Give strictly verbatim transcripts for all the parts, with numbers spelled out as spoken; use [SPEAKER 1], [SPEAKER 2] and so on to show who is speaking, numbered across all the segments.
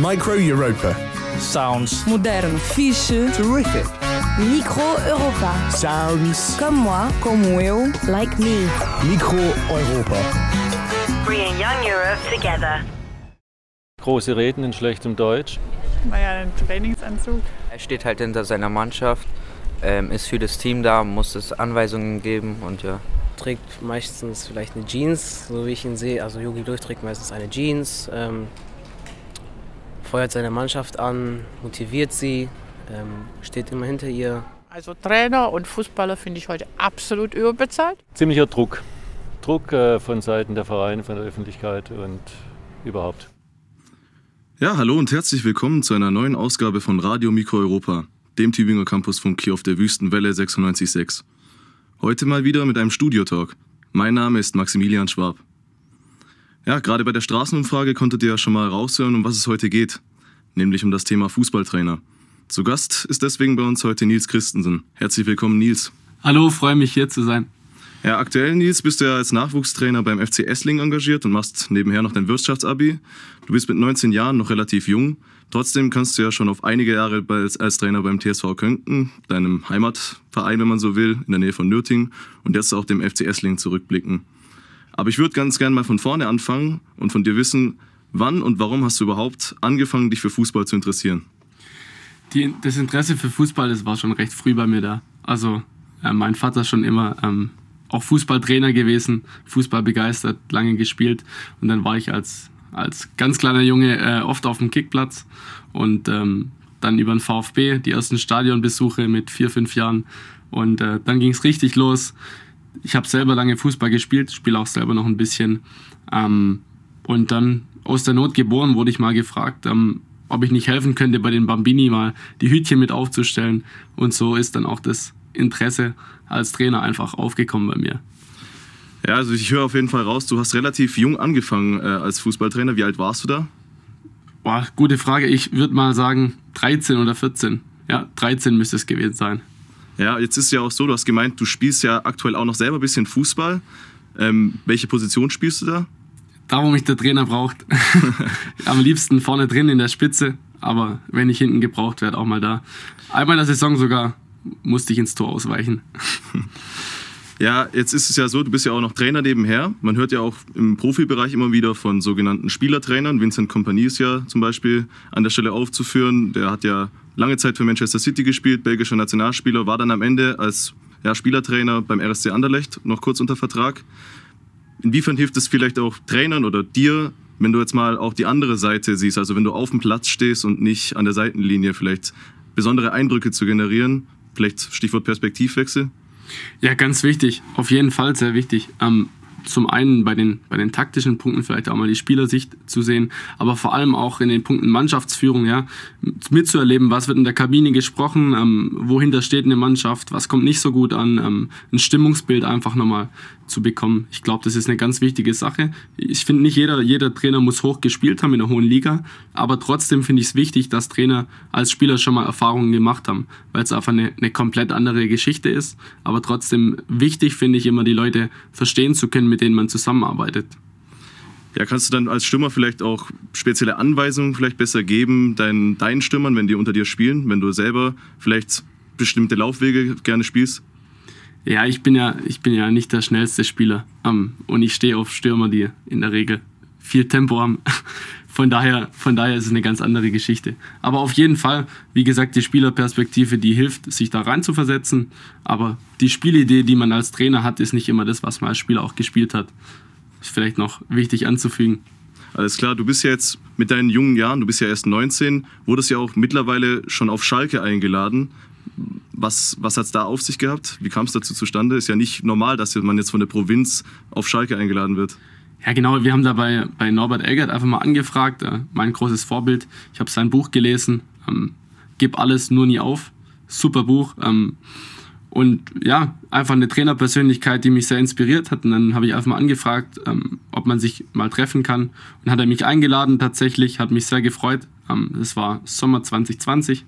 [SPEAKER 1] Micro Europa.
[SPEAKER 2] Sounds
[SPEAKER 3] modern,
[SPEAKER 1] fixe, terrific.
[SPEAKER 3] Micro Europa.
[SPEAKER 1] Sounds
[SPEAKER 3] comme moi, como eu, like me.
[SPEAKER 1] Micro Europa.
[SPEAKER 4] Bringing young Europe together.
[SPEAKER 5] Große Reden in schlechtem Deutsch.
[SPEAKER 6] Naja, ein Trainingsanzug.
[SPEAKER 7] Er steht halt hinter seiner Mannschaft, ähm, ist für das Team da, muss es Anweisungen geben und ja.
[SPEAKER 8] Trägt meistens vielleicht eine Jeans, so wie ich ihn sehe. Also Jogi Löw trägt meistens eine Jeans, ähm, feuert seine Mannschaft an, motiviert sie, ähm, steht immer hinter ihr.
[SPEAKER 6] Also Trainer und Fußballer finde ich heute absolut überbezahlt.
[SPEAKER 5] Ziemlicher Druck. Druck äh, von Seiten der Vereine, von der Öffentlichkeit und überhaupt.
[SPEAKER 9] Ja, hallo und herzlich willkommen zu einer neuen Ausgabe von Radio Micro Europa, dem Tübinger Campusfunk hier auf der Wüstenwelle sechsundneunzig Komma sechs. Heute mal wieder mit einem Studiotalk. Mein Name ist Maximilian Schwab. Ja, gerade bei der Straßenumfrage konntet ihr ja schon mal raushören, um was es heute geht, nämlich um das Thema Fußballtrainer. Zu Gast ist deswegen bei uns heute Nils Christensen. Herzlich willkommen, Nils.
[SPEAKER 10] Hallo, freue mich hier zu sein.
[SPEAKER 9] Ja, aktuell, Nils, bist du ja als Nachwuchstrainer beim F C Esslingen engagiert und machst nebenher noch dein Wirtschaftsabi. Du bist mit neunzehn Jahren noch relativ jung. Trotzdem kannst du ja schon auf einige Jahre als, als Trainer beim T S V Könken, deinem Heimatverein, wenn man so will, in der Nähe von Nürtingen und jetzt auch dem F C Esslingen zurückblicken. Aber ich würde ganz gerne mal von vorne anfangen und von dir wissen, wann und warum hast du überhaupt angefangen, dich für Fußball zu interessieren?
[SPEAKER 10] Die, das Interesse für Fußball, das war schon recht früh bei mir da. Also äh, mein Vater ist schon immer ähm, auch Fußballtrainer gewesen, Fußball begeistert, lange gespielt und dann war ich als, als ganz kleiner Junge äh, oft auf dem Kickplatz und ähm, dann über den VfB, die ersten Stadionbesuche mit vier, fünf Jahren und äh, dann ging es richtig los. Ich habe selber lange Fußball gespielt, spiele auch selber noch ein bisschen ähm, und dann aus der Not geboren wurde ich mal gefragt, ähm, ob ich nicht helfen könnte, bei den Bambini mal die Hütchen mit aufzustellen und so ist dann auch das Interesse als Trainer einfach aufgekommen bei mir.
[SPEAKER 9] Ja, also ich höre auf jeden Fall raus, du hast relativ jung angefangen äh, als Fußballtrainer. Wie alt warst du da?
[SPEAKER 10] Boah, gute Frage. Ich würde mal sagen dreizehn oder vierzehn. Ja, dreizehn müsste es gewesen sein.
[SPEAKER 9] Ja, jetzt ist es ja auch so, du hast gemeint, du spielst ja aktuell auch noch selber ein bisschen Fußball. Ähm, welche Position spielst du da?
[SPEAKER 10] Da, wo mich der Trainer braucht. Am liebsten vorne drin in der Spitze, aber wenn ich hinten gebraucht werde, auch mal da. Einmal in der Saison sogar musste ich ins Tor ausweichen.
[SPEAKER 9] Ja, jetzt ist es ja so, du bist ja auch noch Trainer nebenher. Man hört ja auch im Profibereich immer wieder von sogenannten Spielertrainern. Vincent Kompany ist ja zum Beispiel an der Stelle aufzuführen. Der hat ja lange Zeit für Manchester City gespielt, belgischer Nationalspieler, war dann am Ende als ja, Spielertrainer beim R S C Anderlecht noch kurz unter Vertrag. Inwiefern hilft es vielleicht auch Trainern oder dir, wenn du jetzt mal auch die andere Seite siehst, also wenn du auf dem Platz stehst und nicht an der Seitenlinie, vielleicht besondere Eindrücke zu generieren? Vielleicht Stichwort Perspektivwechsel?
[SPEAKER 10] Ja, ganz wichtig. Auf jeden Fall sehr wichtig. Ähm, zum einen bei den, bei den taktischen Punkten vielleicht auch mal die Spielersicht zu sehen, aber vor allem auch in den Punkten Mannschaftsführung, ja, mitzuerleben, was wird in der Kabine gesprochen, ähm, wohinter steht eine Mannschaft, was kommt nicht so gut an, ähm, ein Stimmungsbild einfach nochmal zu bekommen. Ich glaube, das ist eine ganz wichtige Sache. Ich finde, nicht jeder, jeder Trainer muss hoch gespielt haben in der hohen Liga, aber trotzdem finde ich es wichtig, dass Trainer als Spieler schon mal Erfahrungen gemacht haben, weil es einfach eine, eine komplett andere Geschichte ist, aber trotzdem wichtig finde ich immer, die Leute verstehen zu können, mit denen man zusammenarbeitet.
[SPEAKER 9] Ja, kannst du dann als Stürmer vielleicht auch spezielle Anweisungen vielleicht besser geben, deinen, deinen Stürmern, wenn die unter dir spielen, wenn du selber vielleicht bestimmte Laufwege gerne spielst?
[SPEAKER 10] Ja, ich bin ja, ich bin ja nicht der schnellste Spieler ähm, und ich stehe auf Stürmer, die in der Regel viel Tempo haben. Von daher, von daher ist es eine ganz andere Geschichte. Aber auf jeden Fall, wie gesagt, die Spielerperspektive, die hilft, sich da rein zu versetzen. Aber die Spielidee, die man als Trainer hat, ist nicht immer das, was man als Spieler auch gespielt hat. Ist vielleicht noch wichtig anzufügen.
[SPEAKER 9] Alles klar, du bist ja jetzt mit deinen jungen Jahren, du bist ja erst neunzehn, wurdest ja auch mittlerweile schon auf Schalke eingeladen. Was, was hat es da auf sich gehabt? Wie kam es dazu zustande? Ist ja nicht normal, dass man jetzt von der Provinz auf Schalke eingeladen wird.
[SPEAKER 10] Ja genau, wir haben da bei, bei Norbert Elgert einfach mal angefragt, äh, mein großes Vorbild. Ich habe sein Buch gelesen, ähm, Gib alles, nur nie auf. Super Buch. Ähm, und ja, einfach eine Trainerpersönlichkeit, die mich sehr inspiriert hat. Und dann habe ich einfach mal angefragt, ähm, ob man sich mal treffen kann. Und hat er mich eingeladen tatsächlich, hat mich sehr gefreut. Ähm, das war Sommer zwanzig zwanzig.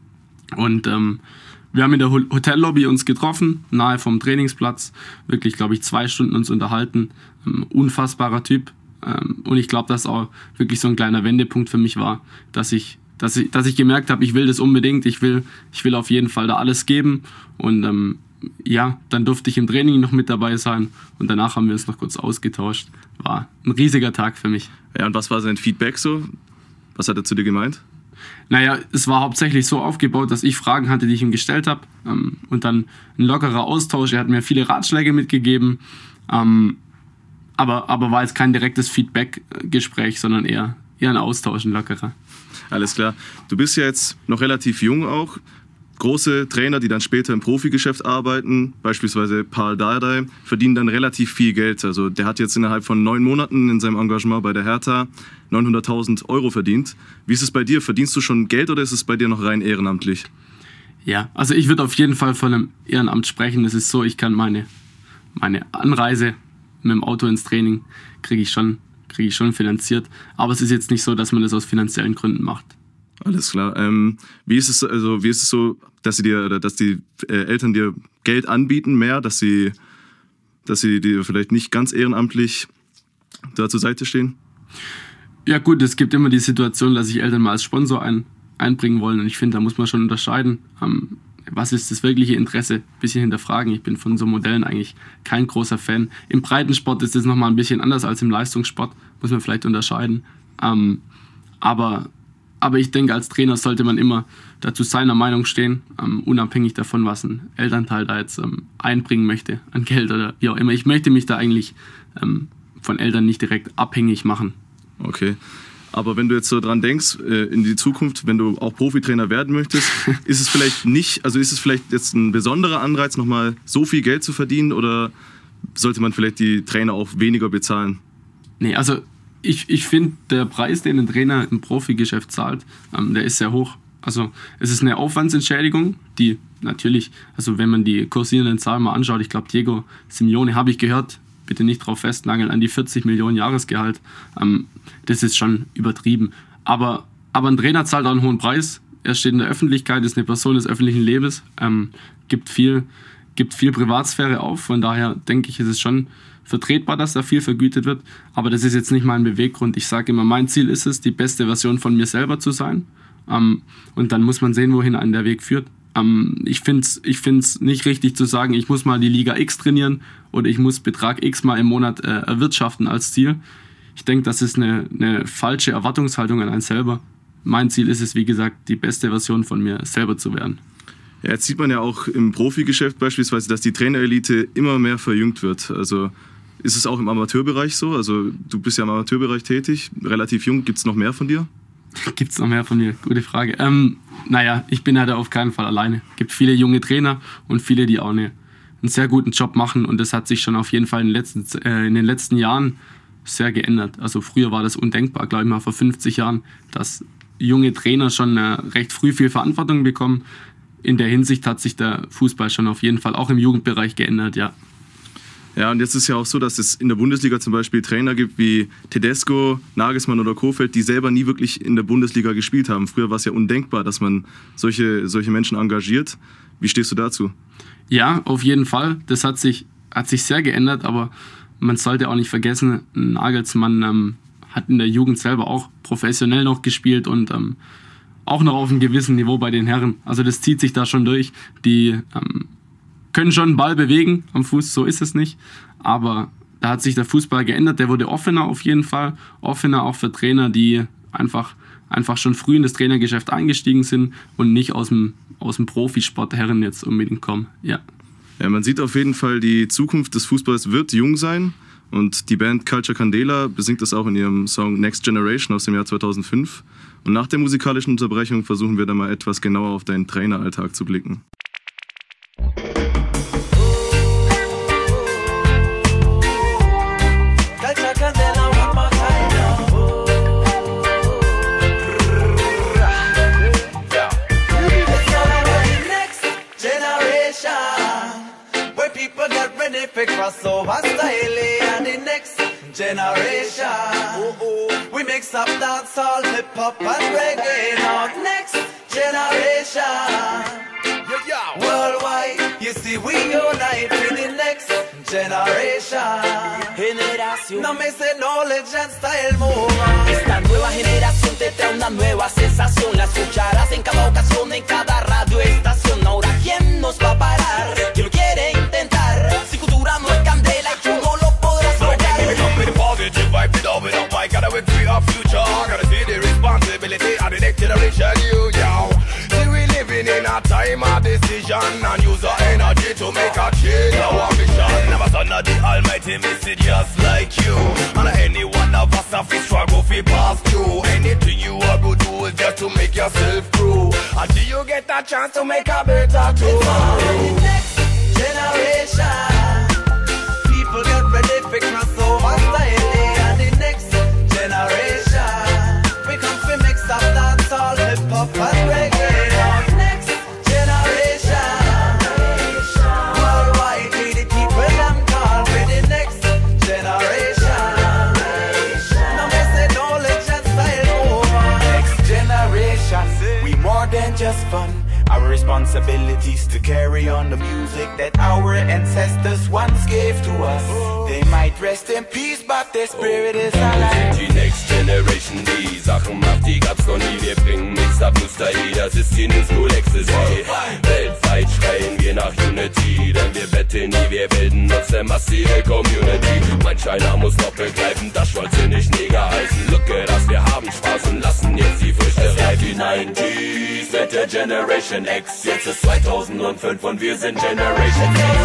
[SPEAKER 10] Und ähm, wir haben in der Hotellobby uns getroffen, nahe vom Trainingsplatz. Wirklich, glaube ich, zwei Stunden uns unterhalten. Ähm, unfassbarer Typ. Ähm, und ich glaube, dass auch wirklich so ein kleiner Wendepunkt für mich war, dass ich, dass ich, dass ich gemerkt habe, ich will das unbedingt, ich will, ich will auf jeden Fall da alles geben. Und ähm, ja, dann durfte ich im Training noch mit dabei sein und danach haben wir uns noch kurz ausgetauscht. War ein riesiger Tag für mich.
[SPEAKER 9] Ja, und was war sein Feedback so? Was hat er zu dir gemeint?
[SPEAKER 10] Naja, es war hauptsächlich so aufgebaut, dass ich Fragen hatte, die ich ihm gestellt habe. Ähm, und dann ein lockerer Austausch. Er hat mir viele Ratschläge mitgegeben. Ähm, aber, aber war jetzt kein direktes Feedback-Gespräch, sondern eher, eher ein Austausch, ein lockerer.
[SPEAKER 9] Alles klar. Du bist ja jetzt noch relativ jung auch. Große Trainer, die dann später im Profigeschäft arbeiten, beispielsweise Paul Dardai, verdienen dann relativ viel Geld. Also der hat jetzt innerhalb von neun Monaten in seinem Engagement bei der Hertha neunhunderttausend Euro verdient. Wie ist es bei dir? Verdienst du schon Geld oder ist es bei dir noch rein ehrenamtlich?
[SPEAKER 10] Ja, also ich würde auf jeden Fall von einem Ehrenamt sprechen. Es ist so, ich kann meine, meine Anreise mit dem Auto ins Training, kriege ich schon, kriege ich schon finanziert. Aber es ist jetzt nicht so, dass man das aus finanziellen Gründen macht. Alles
[SPEAKER 9] klar. Ähm, wie ist es also? Wie ist es so, dass sie dir, oder dass die äh, Eltern dir Geld anbieten mehr, dass sie, dass sie dir vielleicht nicht ganz ehrenamtlich da zur Seite stehen?
[SPEAKER 10] Ja gut, es gibt immer die Situation, dass sich Eltern mal als Sponsor ein, einbringen wollen und ich finde, da muss man schon unterscheiden. Ähm, was ist das wirkliche Interesse? Ein bisschen hinterfragen. Ich bin von so Modellen eigentlich kein großer Fan. Im Breitensport ist es nochmal ein bisschen anders als im Leistungssport, muss man vielleicht unterscheiden. Ähm, aber Aber ich denke, als Trainer sollte man immer dazu seiner Meinung stehen, ähm, unabhängig davon, was ein Elternteil da jetzt ähm, einbringen möchte an Geld oder wie auch immer. Ich möchte mich da eigentlich ähm, von Eltern nicht direkt abhängig machen.
[SPEAKER 9] Okay, aber wenn du jetzt so dran denkst, äh, in die Zukunft, wenn du auch Profitrainer werden möchtest, ist es vielleicht nicht, also ist es vielleicht jetzt ein besonderer Anreiz, nochmal so viel Geld zu verdienen oder sollte man vielleicht die Trainer auch weniger bezahlen?
[SPEAKER 10] Nee, also Ich, ich finde, der Preis, den ein Trainer im Profigeschäft zahlt, ähm, der ist sehr hoch. Also es ist eine Aufwandsentschädigung, die natürlich, also wenn man die kursierenden Zahlen mal anschaut, ich glaube Diego Simeone, habe ich gehört, bitte nicht drauf festnageln, an die vierzig Millionen Jahresgehalt, ähm, das ist schon übertrieben. Aber, aber ein Trainer zahlt auch einen hohen Preis, er steht in der Öffentlichkeit, ist eine Person des öffentlichen Lebens, ähm, gibt viel, gibt viel Privatsphäre auf, von daher denke ich, ist es schon vertretbar, dass da viel vergütet wird, aber das ist jetzt nicht mein Beweggrund. Ich sage immer, mein Ziel ist es, die beste Version von mir selber zu sein, ähm, und dann muss man sehen, wohin einen der Weg führt. Ähm, ich finde es ich find's nicht richtig zu sagen, ich muss mal die Liga X trainieren oder ich muss Betrag X mal im Monat äh, erwirtschaften als Ziel. Ich denke, das ist eine, eine falsche Erwartungshaltung an einen selber. Mein Ziel ist es, wie gesagt, die beste Version von mir selber zu werden.
[SPEAKER 9] Ja, jetzt sieht man ja auch im Profigeschäft beispielsweise, dass die Trainerelite immer mehr verjüngt wird. Also ist es auch im Amateurbereich so? Also du bist ja im Amateurbereich tätig, relativ jung. Gibt es noch mehr von dir?
[SPEAKER 10] Gibt es noch mehr von mir? Gute Frage. Ähm, naja, ich bin ja da auf keinen Fall alleine. Es gibt viele junge Trainer und viele, die auch eine, einen sehr guten Job machen. Und das hat sich schon auf jeden Fall in den letzten, äh, in den letzten Jahren sehr geändert. Also früher war das undenkbar, glaube ich mal vor fünfzig Jahren, dass junge Trainer schon äh, recht früh viel Verantwortung bekommen. In der Hinsicht hat sich der Fußball schon auf jeden Fall auch im Jugendbereich geändert, ja.
[SPEAKER 9] Ja, und jetzt ist ja auch so, dass es in der Bundesliga zum Beispiel Trainer gibt wie Tedesco, Nagelsmann oder Kohfeldt, die selber nie wirklich in der Bundesliga gespielt haben. Früher war es ja undenkbar, dass man solche, solche Menschen engagiert. Wie stehst du dazu?
[SPEAKER 10] Ja, auf jeden Fall. Das hat sich, hat sich sehr geändert, aber man sollte auch nicht vergessen, Nagelsmann ähm, hat in der Jugend selber auch professionell noch gespielt und ähm, auch noch auf einem gewissen Niveau bei den Herren. Also das zieht sich da schon durch. Die ähm, können schon einen Ball bewegen am Fuß, so ist es nicht. Aber da hat sich der Fußball geändert. Der wurde offener auf jeden Fall. Offener auch für Trainer, die einfach, einfach schon früh in das Trainergeschäft eingestiegen sind und nicht aus dem, aus dem Profisport der Herren jetzt unbedingt kommen. Ja.
[SPEAKER 9] Ja, man sieht auf jeden Fall, die Zukunft des Fußballs wird jung sein. Und die Band Culture Candela besingt das auch in ihrem Song Next Generation aus dem Jahr zweitausendfünf. Und nach der musikalischen Unterbrechung versuchen wir dann mal etwas genauer auf deinen Traineralltag zu blicken.
[SPEAKER 2] Generation, oh, oh. We mix up dancehall, hip hop and reggae. Now next generation, yo yo. Worldwide, you see we unite with the next generation. Generación. No me sé knowledge and style move.
[SPEAKER 11] Esta nueva generación te trae una nueva sensación. La escucharás en cada ocasión, en cada radioestación. Ahora, ¿quién nos va a parar? ¿Quién lo quiere intentar? Si cultura no es candela y tú no lo podrás lograr. Positive vibe, it all it up, I gotta wait for our future. I gotta see the responsibility of the next generation, you, yo. See, we living in a time of decision and use our energy to make a change. Our mission, never son of the Almighty, miss it just like you. And any one of us have to struggle fi pass through. Anything you are go do is just to make yourself through. Until you get a chance to make a better tomorrow.
[SPEAKER 2] The next generation. People get ready for crossover style. And the next generation, we come to mix up dancehall, hip hop and reggae. Now next generation, worldwide we the people them call for the next generation. Now me say knowledge and style over.
[SPEAKER 11] Next generation, we more than just fun. Our responsibilities to carry on the music that our ancestors once gave to us. They might rest in peace, but their spirit is alive.
[SPEAKER 12] Die Next Generation, die Sachen macht, die gab's noch nie. Wir bringen nichts ab Nostalgie, das ist die New School Ecstasy. Weltweit schreien wir nach Unity, denn wir betteln nie, wir bilden uns eine massive Community. Manch einer muss noch begreifen, das Schwolze nicht Neger heißen. Look at us, wir haben Spaß und lassen jetzt die Früchte reif. Die neunziger mit der Generation X, jetzt ist zweitausendfünf und wir sind Generation X.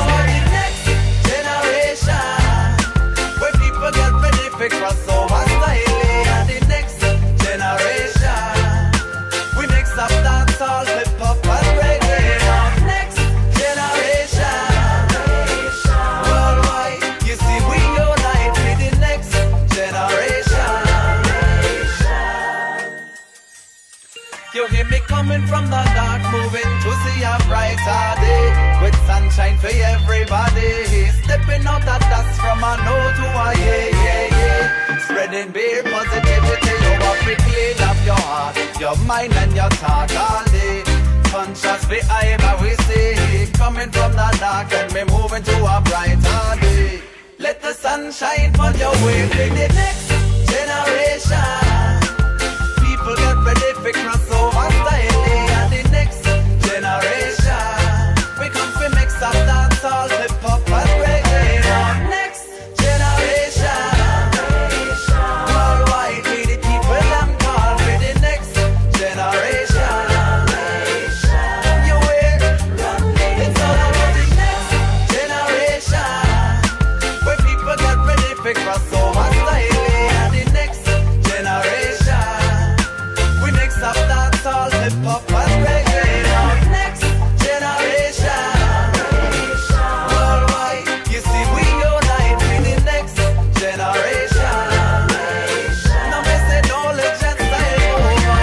[SPEAKER 2] Where people get ready for crossover style. And the next generation, we mix up dancehall, hip hop and reggae. Now next generation, worldwide, you see we unite with the next generation. You hear me coming from the dark, moving to see a brighter day, with sunshine for everybody. Stepping out of dust from a no to a yeah, yeah, yeah. Spreading beer positivity, you want to clean up your heart, your mind and your talk all day. Conscious behavior we see, coming from the dark and me moving to a brighter day. Let the sunshine on your way with the next generation. People get ready for crossover style. And the next generation, we come to mix up dancehall, hip hop and reggae. Now next generation, worldwide we the people them call for the next generation. You hear? It's all about the next generation, where people get ready for crossover style. And the next generation, we mix up dancehall, hip hop and reggae. Now next generation, worldwide, you see we unite with the next generation. Now me say knowledge and style over.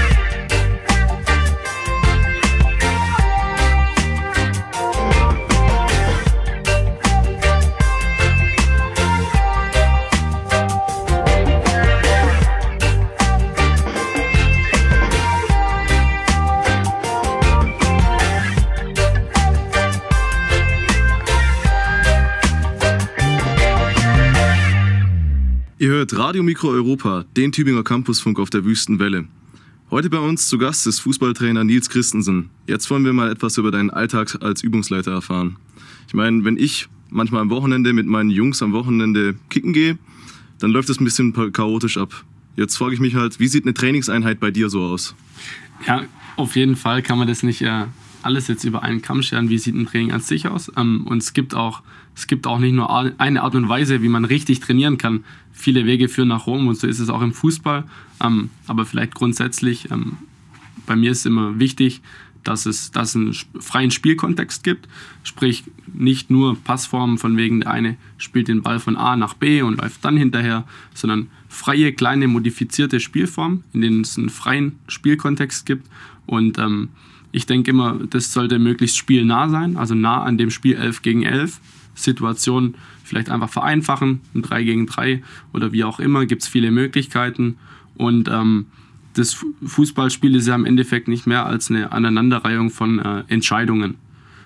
[SPEAKER 9] Ihr hört Radio Mikro Europa, den Tübinger Campusfunk auf der Wüstenwelle. Heute bei uns zu Gast ist Fußballtrainer Nils Christensen. Jetzt wollen wir mal etwas über deinen Alltag als Übungsleiter erfahren. Ich meine, wenn ich manchmal am Wochenende mit meinen Jungs am Wochenende kicken gehe, dann läuft es ein bisschen chaotisch ab. Jetzt frage ich mich halt, wie sieht eine Trainingseinheit bei dir so aus?
[SPEAKER 10] Ja, auf jeden Fall kann man das nicht äh, alles jetzt über einen Kamm scheren, wie sieht ein Training an sich aus. Ähm, und es gibt auch Es gibt auch nicht nur eine Art und Weise, wie man richtig trainieren kann. Viele Wege führen nach Rom und so ist es auch im Fußball. Ähm, aber vielleicht grundsätzlich, ähm, bei mir ist immer wichtig, dass es, dass es einen freien Spielkontext gibt. Sprich, nicht nur Passformen von wegen, der eine spielt den Ball von A nach B und läuft dann hinterher, sondern freie, kleine, modifizierte Spielformen, in denen es einen freien Spielkontext gibt. Und ähm, ich denke immer, das sollte möglichst spielnah sein, also nah an dem Spiel elf gegen elf. Situationen vielleicht einfach vereinfachen, ein drei gegen drei oder wie auch immer, gibt es viele Möglichkeiten. Und ähm, das Fußballspiel ist ja im Endeffekt nicht mehr als eine Aneinanderreihung von äh, Entscheidungen.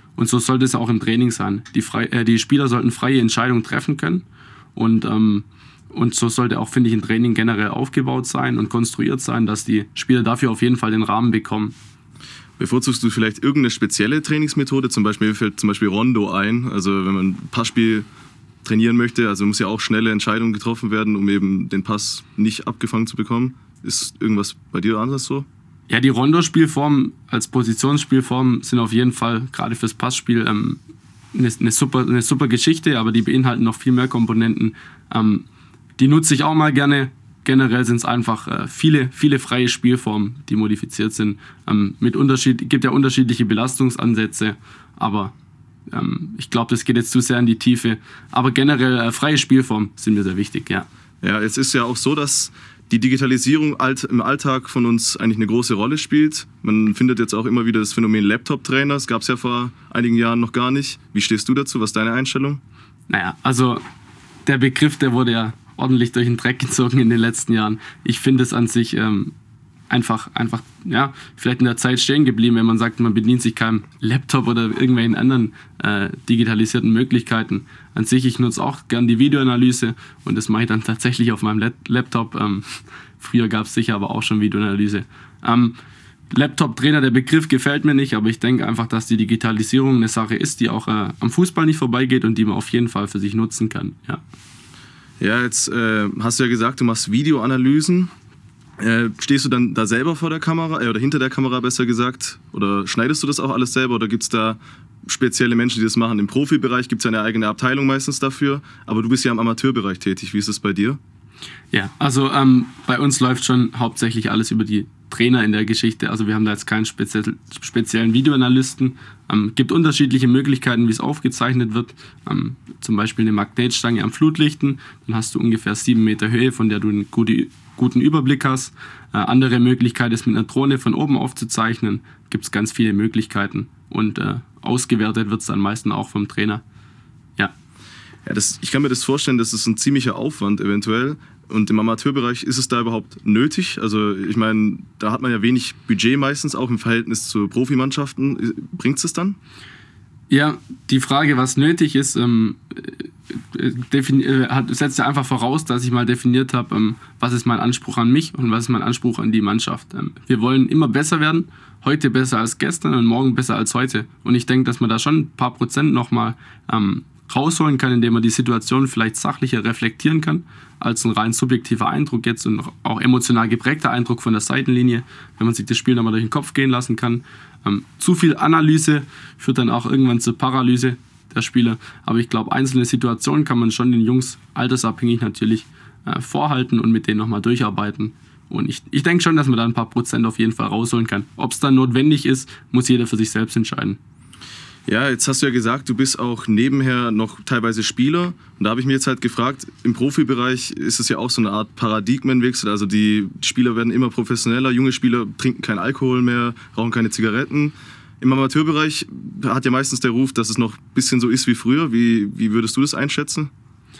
[SPEAKER 10] Und so sollte es auch im Training sein. Die, frei, äh, die Spieler sollten freie Entscheidungen treffen können. Und, ähm, und so sollte auch, finde ich, ein Training generell aufgebaut sein und konstruiert sein, dass die Spieler dafür auf jeden Fall den Rahmen bekommen.
[SPEAKER 9] Bevorzugst du vielleicht irgendeine spezielle Trainingsmethode? Zum Beispiel, mir fällt zum Beispiel Rondo ein. Also wenn man ein Passspiel trainieren möchte, also muss ja auch schnelle Entscheidungen getroffen werden, um eben den Pass nicht abgefangen zu bekommen. Ist irgendwas bei dir anders so?
[SPEAKER 10] Ja, die Rondo-Spielformen als Positionsspielform sind auf jeden Fall gerade fürs Passspiel ähm, eine, eine, super, eine super Geschichte, aber die beinhalten noch viel mehr Komponenten. Ähm, die nutze ich auch mal gerne. Generell sind es einfach äh, viele, viele freie Spielformen, die modifiziert sind. Ähm, mit Unterschied, gibt ja unterschiedliche Belastungsansätze, aber ähm, ich glaube, das geht jetzt zu sehr in die Tiefe. Aber generell äh, freie Spielformen sind mir sehr wichtig, ja.
[SPEAKER 9] Ja, es ist ja auch so, dass die Digitalisierung alt, im Alltag von uns eigentlich eine große Rolle spielt. Man findet jetzt auch immer wieder das Phänomen Laptop-Trainer. Das gab es ja vor einigen Jahren noch gar nicht. Wie stehst du dazu? Was ist deine Einstellung?
[SPEAKER 10] Naja, also der Begriff, der wurde ja ordentlich durch den Dreck gezogen in den letzten Jahren. Ich finde es an sich ähm, einfach, einfach, ja, vielleicht in der Zeit stehen geblieben, wenn man sagt, man bedient sich keinem Laptop oder irgendwelchen anderen äh, digitalisierten Möglichkeiten. An sich, ich nutze auch gern die Videoanalyse und das mache ich dann tatsächlich auf meinem Laptop. Ähm, früher gab es sicher aber auch schon Videoanalyse. Ähm, Laptop-Trainer, der Begriff gefällt mir nicht, aber ich denke einfach, dass die Digitalisierung eine Sache ist, die auch äh, am Fußball nicht vorbeigeht und die man auf jeden Fall für sich nutzen kann, ja.
[SPEAKER 9] Ja, jetzt äh, hast du ja gesagt, du machst Videoanalysen. Äh, stehst du dann da selber vor der Kamera, äh, oder hinter der Kamera besser gesagt? Oder schneidest du das auch alles selber? Oder gibt es da spezielle Menschen, die das machen? Im Profibereich gibt es ja eine eigene Abteilung meistens dafür. Aber du bist ja im Amateurbereich tätig. Wie ist das bei dir?
[SPEAKER 10] Ja, also ähm, bei uns läuft schon hauptsächlich alles über die Trainer in der Geschichte. Also wir haben da jetzt keinen speziell, speziellen Videoanalysten. Ähm, gibt unterschiedliche Möglichkeiten, wie es aufgezeichnet wird. Ähm, zum Beispiel eine Magnetstange am Flutlichten. Dann hast du ungefähr sieben Meter Höhe, von der du einen gute, guten Überblick hast. Äh, andere Möglichkeit ist mit einer Drohne von oben aufzuzeichnen. Gibt es ganz viele Möglichkeiten. Und äh, ausgewertet wird es dann meistens auch vom Trainer. Ja.
[SPEAKER 9] Ja, das, ich kann mir das vorstellen, das ist ein ziemlicher Aufwand eventuell. Und im Amateurbereich ist es da überhaupt nötig? Also ich meine, da hat man ja wenig Budget meistens, auch im Verhältnis zu Profimannschaften. Bringt es das dann?
[SPEAKER 10] Ja, die Frage, was nötig ist, ähm, defini- hat, setzt ja einfach voraus, dass ich mal definiert habe, ähm, was ist mein Anspruch an mich und was ist mein Anspruch an die Mannschaft. Ähm, wir wollen immer besser werden, heute besser als gestern und morgen besser als heute. Und ich denke, dass man da schon ein paar Prozent nochmal ähm, rausholen kann, indem man die Situation vielleicht sachlicher reflektieren kann, als ein rein subjektiver Eindruck jetzt und auch emotional geprägter Eindruck von der Seitenlinie, wenn man sich das Spiel nochmal durch den Kopf gehen lassen kann. Ähm, zu viel Analyse führt dann auch irgendwann zur Paralyse der Spieler. Aber ich glaube, einzelne Situationen kann man schon den Jungs altersabhängig natürlich äh, vorhalten und mit denen nochmal durcharbeiten. Und ich, ich denke schon, dass man da ein paar Prozent auf jeden Fall rausholen kann. Ob es dann notwendig ist, muss jeder für sich selbst entscheiden.
[SPEAKER 9] Ja, jetzt hast du ja gesagt, du bist auch nebenher noch teilweise Spieler. Und da habe ich mich jetzt halt gefragt, im Profibereich ist es ja auch so eine Art Paradigmenwechsel. Also die Spieler werden immer professioneller, junge Spieler trinken keinen Alkohol mehr, rauchen keine Zigaretten. Im Amateurbereich hat ja meistens der Ruf, dass es noch ein bisschen so ist wie früher. Wie, wie würdest du das einschätzen?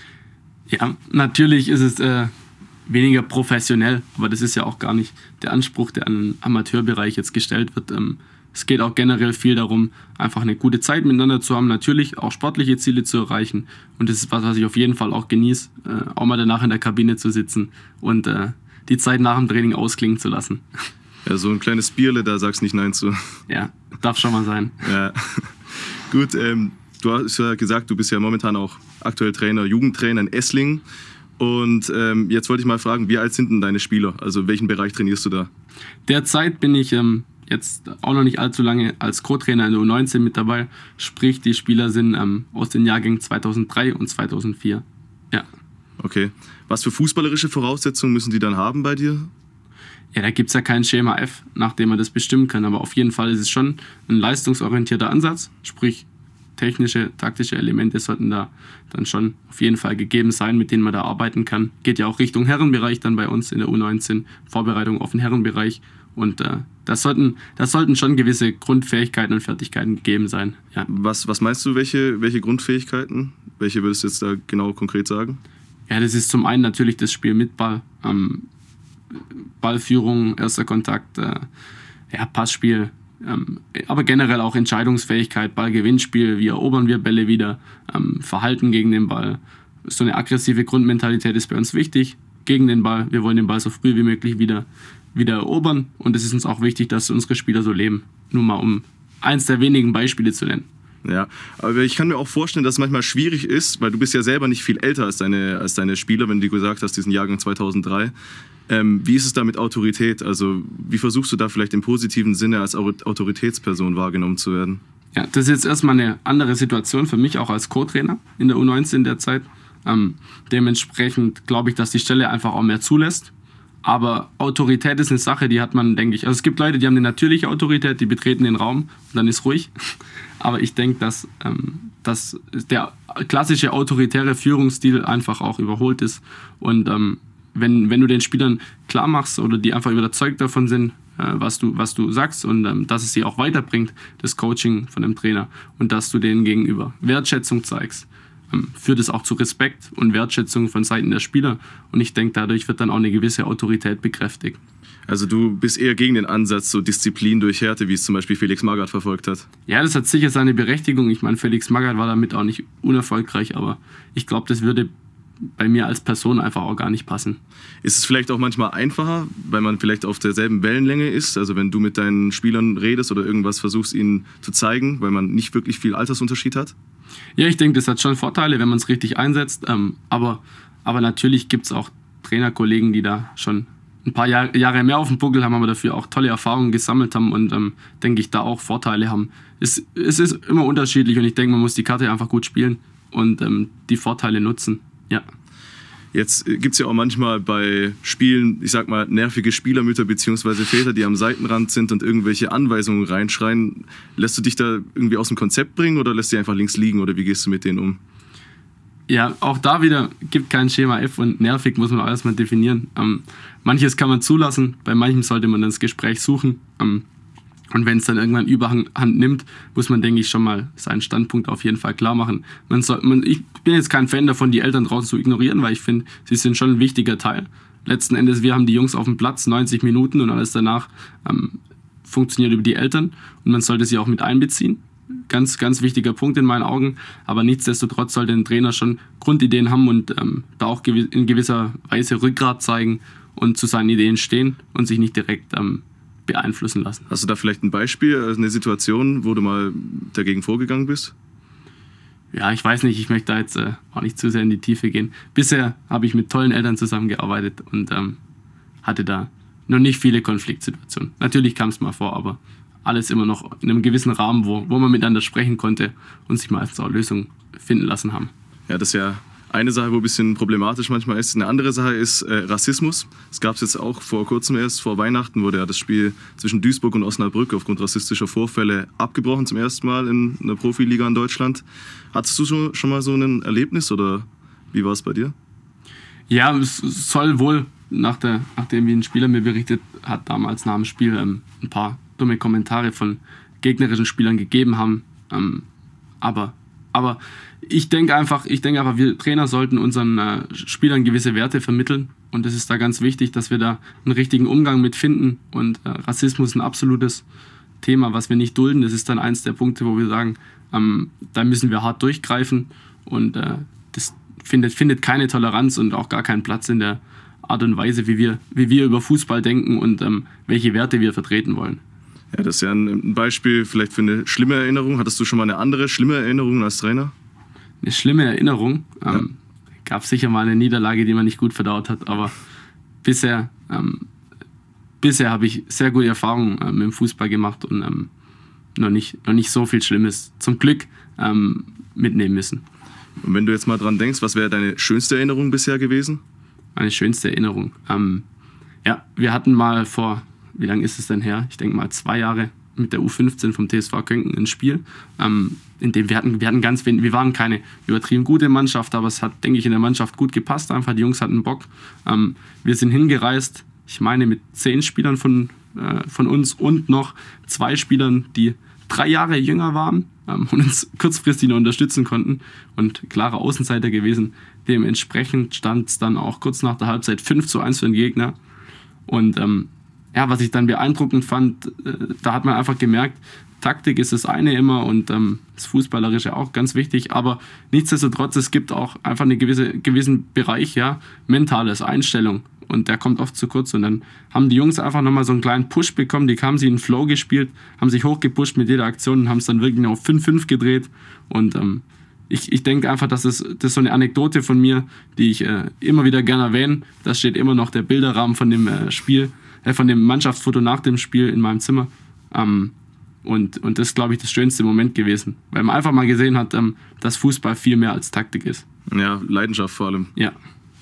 [SPEAKER 10] Ja, natürlich ist es äh, weniger professionell, aber das ist ja auch gar nicht der Anspruch, der an den Amateurbereich jetzt gestellt wird. Ähm, Es geht auch generell viel darum, einfach eine gute Zeit miteinander zu haben, natürlich auch sportliche Ziele zu erreichen. Und das ist was, was ich auf jeden Fall auch genieße, äh, auch mal danach in der Kabine zu sitzen und äh, die Zeit nach dem Training ausklingen zu lassen.
[SPEAKER 9] Ja, so ein kleines Bierle, da sagst du nicht Nein zu.
[SPEAKER 10] Ja, darf schon mal sein.
[SPEAKER 9] Ja. Gut, ähm, du hast ja gesagt, du bist ja momentan auch aktuell Trainer, Jugendtrainer in Esslingen. Und ähm, jetzt wollte ich mal fragen, wie alt sind denn deine Spieler? Also welchen Bereich trainierst du da?
[SPEAKER 10] Derzeit bin ich ähm, jetzt auch noch nicht allzu lange als Co-Trainer in der U neunzehn mit dabei. Sprich, die Spieler sind ähm, aus den Jahrgängen zweitausenddrei und zweitausendvier. Ja.
[SPEAKER 9] Okay. Was für fußballerische Voraussetzungen müssen die dann haben bei dir?
[SPEAKER 10] Ja, da gibt es ja kein Schema F, nach dem man das bestimmen kann. Aber auf jeden Fall ist es schon ein leistungsorientierter Ansatz. Sprich, technische, taktische Elemente sollten da dann schon auf jeden Fall gegeben sein, mit denen man da arbeiten kann. Geht ja auch Richtung Herrenbereich dann bei uns in der U neunzehn. Vorbereitung auf den Herrenbereich. Und äh, das, sollten, das sollten schon gewisse Grundfähigkeiten und Fertigkeiten gegeben sein. Ja.
[SPEAKER 9] Was, was meinst du, welche, welche Grundfähigkeiten? Welche würdest du jetzt da genau konkret sagen?
[SPEAKER 10] Ja, das ist zum einen natürlich das Spiel mit Ball. Ähm, Ballführung, erster Kontakt, äh, ja, Passspiel, Ähm, aber generell auch Entscheidungsfähigkeit, Ballgewinnspiel, wie erobern wir Bälle wieder, ähm, Verhalten gegen den Ball. So eine aggressive Grundmentalität ist bei uns wichtig, gegen den Ball. Wir wollen den Ball so früh wie möglich wieder, wieder erobern und es ist uns auch wichtig, dass unsere Spieler so leben. Nur mal um eins der wenigen Beispiele zu nennen.
[SPEAKER 9] Ja, aber ich kann mir auch vorstellen, dass es manchmal schwierig ist, weil du bist ja selber nicht viel älter als deine, als deine Spieler, wenn du gesagt hast, diesen Jahrgang zweitausenddrei. Ähm, wie ist es da mit Autorität? Also wie versuchst du da vielleicht im positiven Sinne als Autoritätsperson wahrgenommen zu werden?
[SPEAKER 10] Ja, das ist jetzt erstmal eine andere Situation für mich, auch als Co-Trainer in der U neunzehn derzeit. Ähm, dementsprechend glaube ich, dass die Stelle einfach auch mehr zulässt. Aber Autorität ist eine Sache, die hat man, denke ich, also es gibt Leute, die haben eine natürliche Autorität, die betreten den Raum und dann ist ruhig. Aber ich denke, dass, ähm, dass der klassische autoritäre Führungsstil einfach auch überholt ist. Und ähm, wenn, wenn du den Spielern klar machst oder die einfach überzeugt davon sind, äh, was, du, was du sagst und ähm, dass es sie auch weiterbringt, das Coaching von dem Trainer, und dass du denen gegenüber Wertschätzung zeigst, ähm, führt es auch zu Respekt und Wertschätzung von Seiten der Spieler. Und ich denke, dadurch wird dann auch eine gewisse Autorität bekräftigt.
[SPEAKER 9] Also du bist eher gegen den Ansatz, so Disziplin durch Härte, wie es zum Beispiel Felix Magath verfolgt hat.
[SPEAKER 10] Ja, das hat sicher seine Berechtigung. Ich meine, Felix Magath war damit auch nicht unerfolgreich, aber ich glaube, das würde bei mir als Person einfach auch gar nicht passen.
[SPEAKER 9] Ist es vielleicht auch manchmal einfacher, weil man vielleicht auf derselben Wellenlänge ist? Also wenn du mit deinen Spielern redest oder irgendwas versuchst, ihnen zu zeigen, weil man nicht wirklich viel Altersunterschied hat?
[SPEAKER 10] Ja, ich denke, das hat schon Vorteile, wenn man es richtig einsetzt. Ähm, aber, aber natürlich gibt es auch Trainerkollegen, die da schon ein paar Jahr, Jahre mehr auf dem Buckel haben, aber dafür auch tolle Erfahrungen gesammelt haben und ähm, denke ich, da auch Vorteile haben. Es, es ist immer unterschiedlich und ich denke, man muss die Karte einfach gut spielen und ähm, die Vorteile nutzen. Ja.
[SPEAKER 9] Jetzt gibt es ja auch manchmal bei Spielen, ich sag mal, nervige Spielermütter bzw. Väter, die am Seitenrand sind und irgendwelche Anweisungen reinschreien. Lässt du dich da irgendwie aus dem Konzept bringen oder lässt du einfach links liegen oder wie gehst du mit denen um?
[SPEAKER 10] Ja, auch da wieder gibt kein Schema F und nervig muss man auch erstmal definieren. Ähm, manches kann man zulassen, bei manchem sollte man das Gespräch suchen. Ähm, und wenn es dann irgendwann Überhand nimmt, muss man, denke ich, schon mal seinen Standpunkt auf jeden Fall klar machen. Man soll, man, ich bin jetzt kein Fan davon, die Eltern draußen zu ignorieren, weil ich finde, sie sind schon ein wichtiger Teil. Letzten Endes, wir haben die Jungs auf dem Platz, neunzig Minuten und alles danach ähm, funktioniert über die Eltern und man sollte sie auch mit einbeziehen. Ganz, ganz wichtiger Punkt in meinen Augen, aber nichtsdestotrotz sollte ein Trainer schon Grundideen haben und ähm, da auch gew- in gewisser Weise Rückgrat zeigen und zu seinen Ideen stehen und sich nicht direkt ähm, beeinflussen lassen.
[SPEAKER 9] Hast du da vielleicht ein Beispiel, eine Situation, wo du mal dagegen vorgegangen bist?
[SPEAKER 10] Ja, ich weiß nicht, ich möchte da jetzt äh, auch nicht zu sehr in die Tiefe gehen. Bisher habe ich mit tollen Eltern zusammengearbeitet und ähm, hatte da noch nicht viele Konfliktsituationen. Natürlich kam es mal vor, aber alles immer noch in einem gewissen Rahmen, wo, wo man miteinander sprechen konnte und sich meistens auch Lösungen finden lassen haben.
[SPEAKER 9] Ja, das ist ja eine Sache, wo ein bisschen problematisch manchmal ist. Eine andere Sache ist äh, Rassismus. Es gab es jetzt auch vor kurzem erst, vor Weihnachten wurde ja das Spiel zwischen Duisburg und Osnabrück aufgrund rassistischer Vorfälle abgebrochen, zum ersten Mal in einer Profiliga in Deutschland. Hattest du schon, schon mal so ein Erlebnis oder wie war es bei dir?
[SPEAKER 10] Ja, es soll wohl, nach der, nachdem wie ein Spieler mir berichtet hat, damals nach dem Spiel ähm, ein paar dumme Kommentare von gegnerischen Spielern gegeben haben. Ähm, aber, aber ich denke einfach, ich denke einfach, wir Trainer sollten unseren äh, Spielern gewisse Werte vermitteln. Und es ist da ganz wichtig, dass wir da einen richtigen Umgang mit finden. Und äh, Rassismus ist ein absolutes Thema, was wir nicht dulden. Das ist dann eins der Punkte, wo wir sagen, ähm, da müssen wir hart durchgreifen. Und äh, das findet, findet keine Toleranz und auch gar keinen Platz in der Art und Weise, wie wir, wie wir über Fußball denken und ähm, welche Werte wir vertreten wollen.
[SPEAKER 9] Ja, das ist ja ein Beispiel vielleicht für eine schlimme Erinnerung. Hattest du schon mal eine andere schlimme Erinnerung als Trainer?
[SPEAKER 10] Eine schlimme Erinnerung? Ähm, ja. Gab sicher mal eine Niederlage, die man nicht gut verdaut hat, aber bisher, ähm, bisher habe ich sehr gute Erfahrungen ähm, mit dem Fußball gemacht und ähm, noch, nicht, noch nicht so viel Schlimmes zum Glück ähm, mitnehmen müssen.
[SPEAKER 9] Und wenn du jetzt mal dran denkst, was wäre deine schönste Erinnerung bisher gewesen? Meine
[SPEAKER 10] schönste Erinnerung? Ähm, ja, wir hatten mal vor... Wie lange ist es denn her? Ich denke mal zwei Jahre mit der U fünfzehn vom T S V Könken ein Spiel, ähm, in dem wir hatten, wir hatten ganz wenig, wir waren keine übertrieben gute Mannschaft, aber es hat, denke ich, in der Mannschaft gut gepasst. Einfach die Jungs hatten Bock. Ähm, wir sind hingereist, ich meine mit zehn Spielern von, äh, von uns und noch zwei Spielern, die drei Jahre jünger waren ähm, und uns kurzfristig noch unterstützen konnten und klare Außenseiter gewesen. Dementsprechend stand es dann auch kurz nach der Halbzeit fünf zu eins für den Gegner. Und ähm, ja, was ich dann beeindruckend fand, äh, da hat man einfach gemerkt, Taktik ist das eine immer und ähm, das Fußballerische auch ganz wichtig, aber nichtsdestotrotz, es gibt auch einfach einen gewisse, gewissen Bereich, ja, mentales, Einstellung, und der kommt oft zu kurz, und dann haben die Jungs einfach nochmal so einen kleinen Push bekommen, die kamen sie in den Flow gespielt, haben sich hochgepusht mit jeder Aktion und haben es dann wirklich auf fünf fünf gedreht, und ähm, ich, ich denke einfach, das ist, das ist so eine Anekdote von mir, die ich äh, immer wieder gerne erwähne. Da steht immer noch der Bilderrahmen von dem äh, Spiel, äh, von dem Mannschaftsfoto nach dem Spiel in meinem Zimmer. Ähm, und, und das ist, glaube ich, das schönste Moment gewesen, weil man einfach mal gesehen hat, ähm, dass Fußball viel mehr als Taktik ist.
[SPEAKER 9] Ja, Leidenschaft vor allem.
[SPEAKER 10] Ja.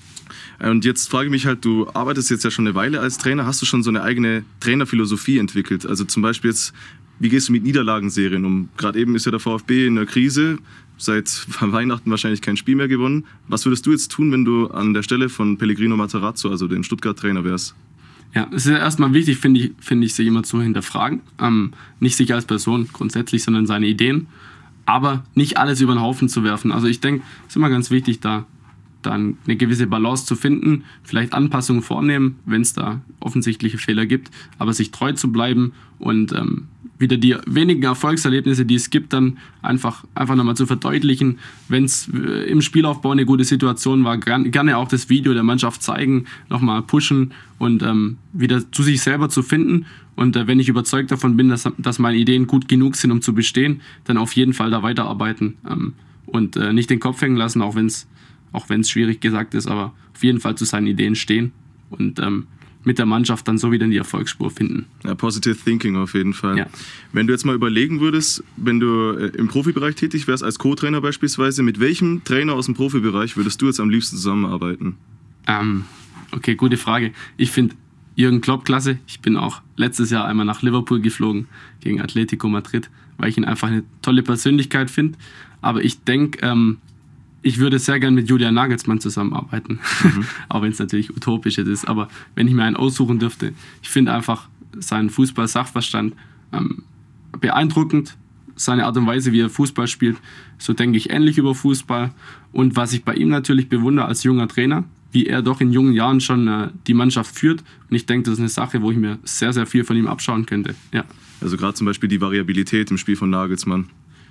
[SPEAKER 9] Und jetzt frage ich mich halt, du arbeitest jetzt ja schon eine Weile als Trainer, hast du schon so eine eigene Trainerphilosophie entwickelt? Also zum Beispiel jetzt, wie gehst du mit Niederlagenserien um? Gerade eben ist ja der VfB in der Krise, seit Weihnachten wahrscheinlich kein Spiel mehr gewonnen. Was würdest du jetzt tun, wenn du an der Stelle von Pellegrino Matarazzo, also dem Stuttgart-Trainer, wärst?
[SPEAKER 10] Ja, es ist ja erstmal wichtig, finde ich, finde ich, sich immer zu hinterfragen. Ähm, nicht sich als Person grundsätzlich, sondern seine Ideen. Aber nicht alles über den Haufen zu werfen. Also ich denke, es ist immer ganz wichtig, da dann eine gewisse Balance zu finden, vielleicht Anpassungen vornehmen, wenn es da offensichtliche Fehler gibt, aber sich treu zu bleiben und ähm, wieder die wenigen Erfolgserlebnisse, die es gibt, dann einfach, einfach nochmal zu verdeutlichen, wenn es im Spielaufbau eine gute Situation war, gern, gerne auch das Video der Mannschaft zeigen, nochmal pushen und ähm, wieder zu sich selber zu finden. Und äh, wenn ich überzeugt davon bin, dass, dass meine Ideen gut genug sind, um zu bestehen, dann auf jeden Fall da weiterarbeiten ähm, und äh, nicht den Kopf hängen lassen, auch wenn es auch wenn es schwierig gesagt ist, aber auf jeden Fall zu seinen Ideen stehen und ähm, mit der Mannschaft dann so wieder in die Erfolgsspur finden.
[SPEAKER 9] Ja, Positive Thinking auf jeden Fall.
[SPEAKER 10] Ja.
[SPEAKER 9] Wenn du jetzt mal überlegen würdest, wenn du äh, im Profibereich tätig wärst, als Co-Trainer beispielsweise, mit welchem Trainer aus dem Profibereich würdest du jetzt am liebsten zusammenarbeiten?
[SPEAKER 10] Ähm, okay, gute Frage. Ich finde Jürgen Klopp klasse. Ich bin auch letztes Jahr einmal nach Liverpool geflogen gegen Atletico Madrid, weil ich ihn einfach eine tolle Persönlichkeit finde. Aber ich denke, ähm, ich würde sehr gern mit Julian Nagelsmann zusammenarbeiten, mhm. auch wenn es natürlich utopisch ist. Aber wenn ich mir einen aussuchen dürfte, ich finde einfach seinen Fußball-Sachverstand ähm, beeindruckend, seine Art und Weise, wie er Fußball spielt, so denke ich ähnlich über Fußball. Und was ich bei ihm natürlich bewundere als junger Trainer, wie er doch in jungen Jahren schon äh, die Mannschaft führt. Und ich denke, das ist eine Sache, wo ich mir sehr, sehr viel von ihm abschauen könnte. Ja.
[SPEAKER 9] Also gerade zum Beispiel die Variabilität im Spiel von Nagelsmann.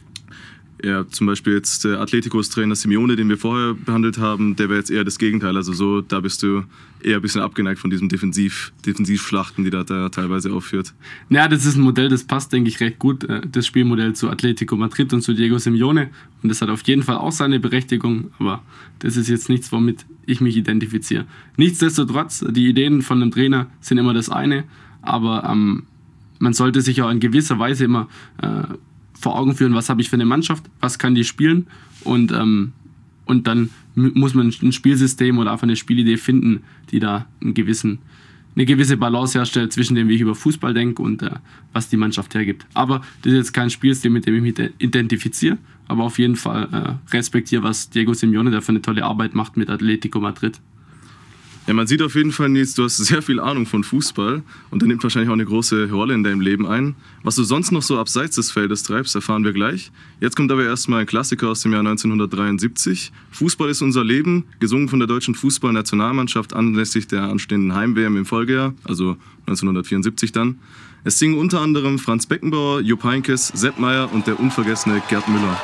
[SPEAKER 9] Ja, zum Beispiel jetzt der Atleticos Trainer Simeone, den wir vorher behandelt haben, der wäre jetzt eher das Gegenteil. Also so, da bist du eher ein bisschen abgeneigt von diesem Defensiv, Defensivschlachten, die da, da teilweise aufführt.
[SPEAKER 10] Ja, das ist ein Modell, das passt, denke ich, recht gut, das Spielmodell zu Atletico Madrid und zu Diego Simeone. Und das hat auf jeden Fall auch seine Berechtigung, aber das ist jetzt nichts, womit ich mich identifiziere. Nichtsdestotrotz, die Ideen von einem Trainer sind immer das eine, aber ähm, man sollte sich auch in gewisser Weise immer äh, vor Augen führen, was habe ich für eine Mannschaft, was kann die spielen, und, ähm, und dann m- muss man ein Spielsystem oder einfach eine Spielidee finden, die da einen gewissen, eine gewisse Balance herstellt zwischen dem, wie ich über Fußball denke und äh, was die Mannschaft hergibt. Aber das ist jetzt kein Spielstil, mit dem ich mich identifiziere, aber auf jeden Fall äh, respektiere, was Diego Simeone da für eine tolle Arbeit macht mit Atletico Madrid.
[SPEAKER 9] Ja, man sieht auf jeden Fall, Nils, du hast sehr viel Ahnung von Fußball und der nimmt wahrscheinlich auch eine große Rolle in deinem Leben ein. Was du sonst noch so abseits des Feldes treibst, erfahren wir gleich. Jetzt kommt aber erstmal ein Klassiker aus dem Jahr neunzehnhundertdreiundsiebzig. Fußball ist unser Leben, gesungen von der deutschen Fußballnationalmannschaft anlässlich der anstehenden Heim-W M im Folgejahr, also neunzehnhundertvierundsiebzig dann. Es singen unter anderem Franz Beckenbauer, Jupp Heynckes, Sepp Maier und der unvergessene Gerd Müller.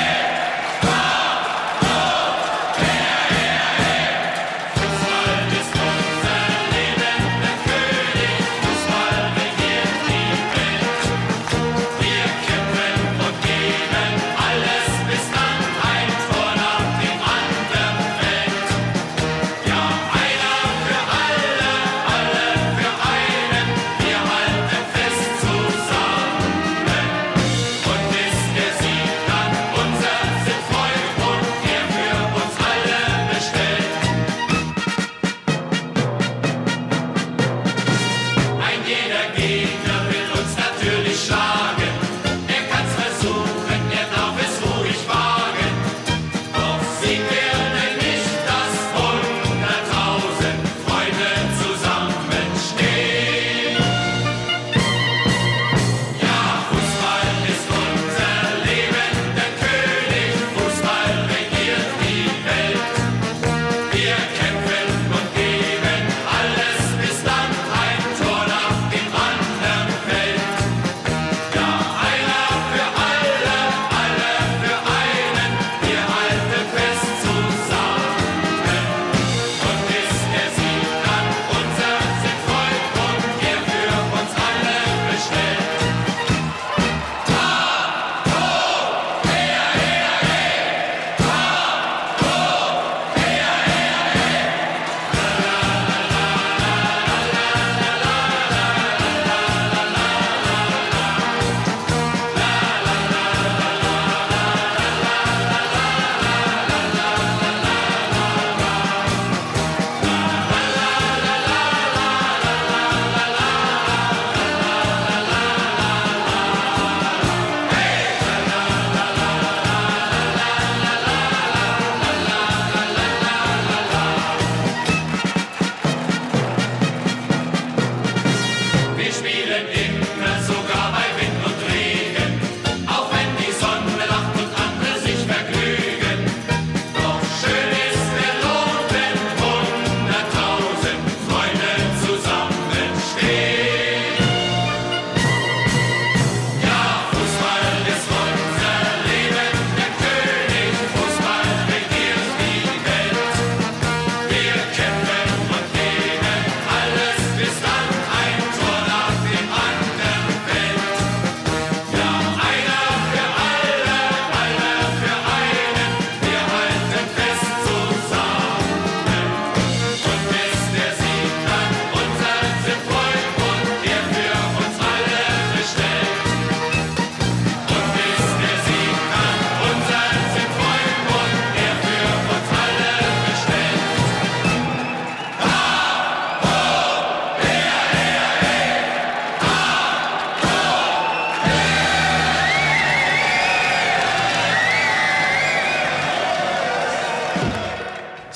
[SPEAKER 13] Fußball ist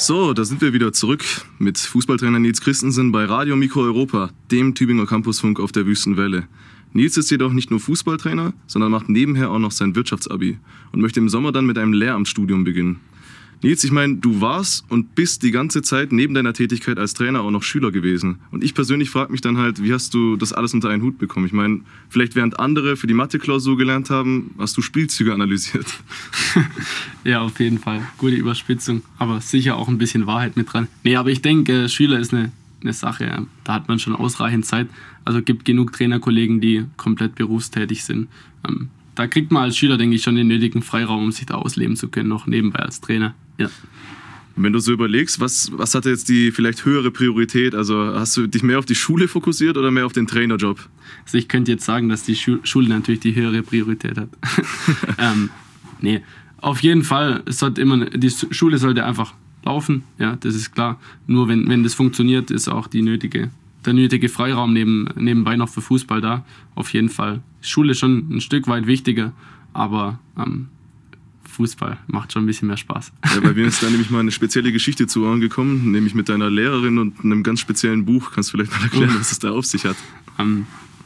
[SPEAKER 9] So, da sind wir wieder zurück mit Fußballtrainer Nils Christensen bei Radio Mikro Europa, dem Tübinger Campusfunk auf der Wüstenwelle. Nils ist jedoch nicht nur Fußballtrainer, sondern macht nebenher auch noch sein Wirtschaftsabi und möchte im Sommer dann mit einem Lehramtsstudium beginnen. Nils, ich meine, du warst und bist die ganze Zeit neben deiner Tätigkeit als Trainer auch noch Schüler gewesen. Und ich persönlich frage mich dann halt, wie hast du das alles unter einen Hut bekommen? Ich meine, vielleicht während andere für die Mathe-Klausur gelernt haben, hast du Spielzüge analysiert.
[SPEAKER 10] Ja, auf jeden Fall. Gute Überspitzung, aber sicher auch ein bisschen Wahrheit mit dran. Nee, aber ich denke, Schüler ist eine, eine Sache, da hat man schon ausreichend Zeit. Also gibt genug Trainerkollegen, die komplett berufstätig sind. Ähm, da kriegt man als Schüler, denke ich, schon den nötigen Freiraum, um sich da ausleben zu können, noch nebenbei als Trainer. Ja.
[SPEAKER 9] Wenn du so überlegst, was, was hatte jetzt die vielleicht höhere Priorität? Also hast du dich mehr auf die Schule fokussiert oder mehr auf den Trainerjob?
[SPEAKER 10] Also ich könnte jetzt sagen, dass die Schu- Schule natürlich die höhere Priorität hat. ähm, nee, auf jeden Fall, es sollte immer, die Schule sollte einfach laufen, ja, das ist klar. Nur wenn, wenn das funktioniert, ist auch die nötige, der nötige Freiraum neben, nebenbei noch für Fußball da. Auf jeden Fall. Schule ist schon ein Stück weit wichtiger, aber ähm, Fußball macht schon ein bisschen mehr Spaß.
[SPEAKER 9] Ja, bei mir ist da nämlich mal eine spezielle Geschichte zu Ohren gekommen, nämlich mit deiner Lehrerin und einem ganz speziellen Buch. Kannst du vielleicht mal erklären, was es da auf sich hat?
[SPEAKER 10] Ähm,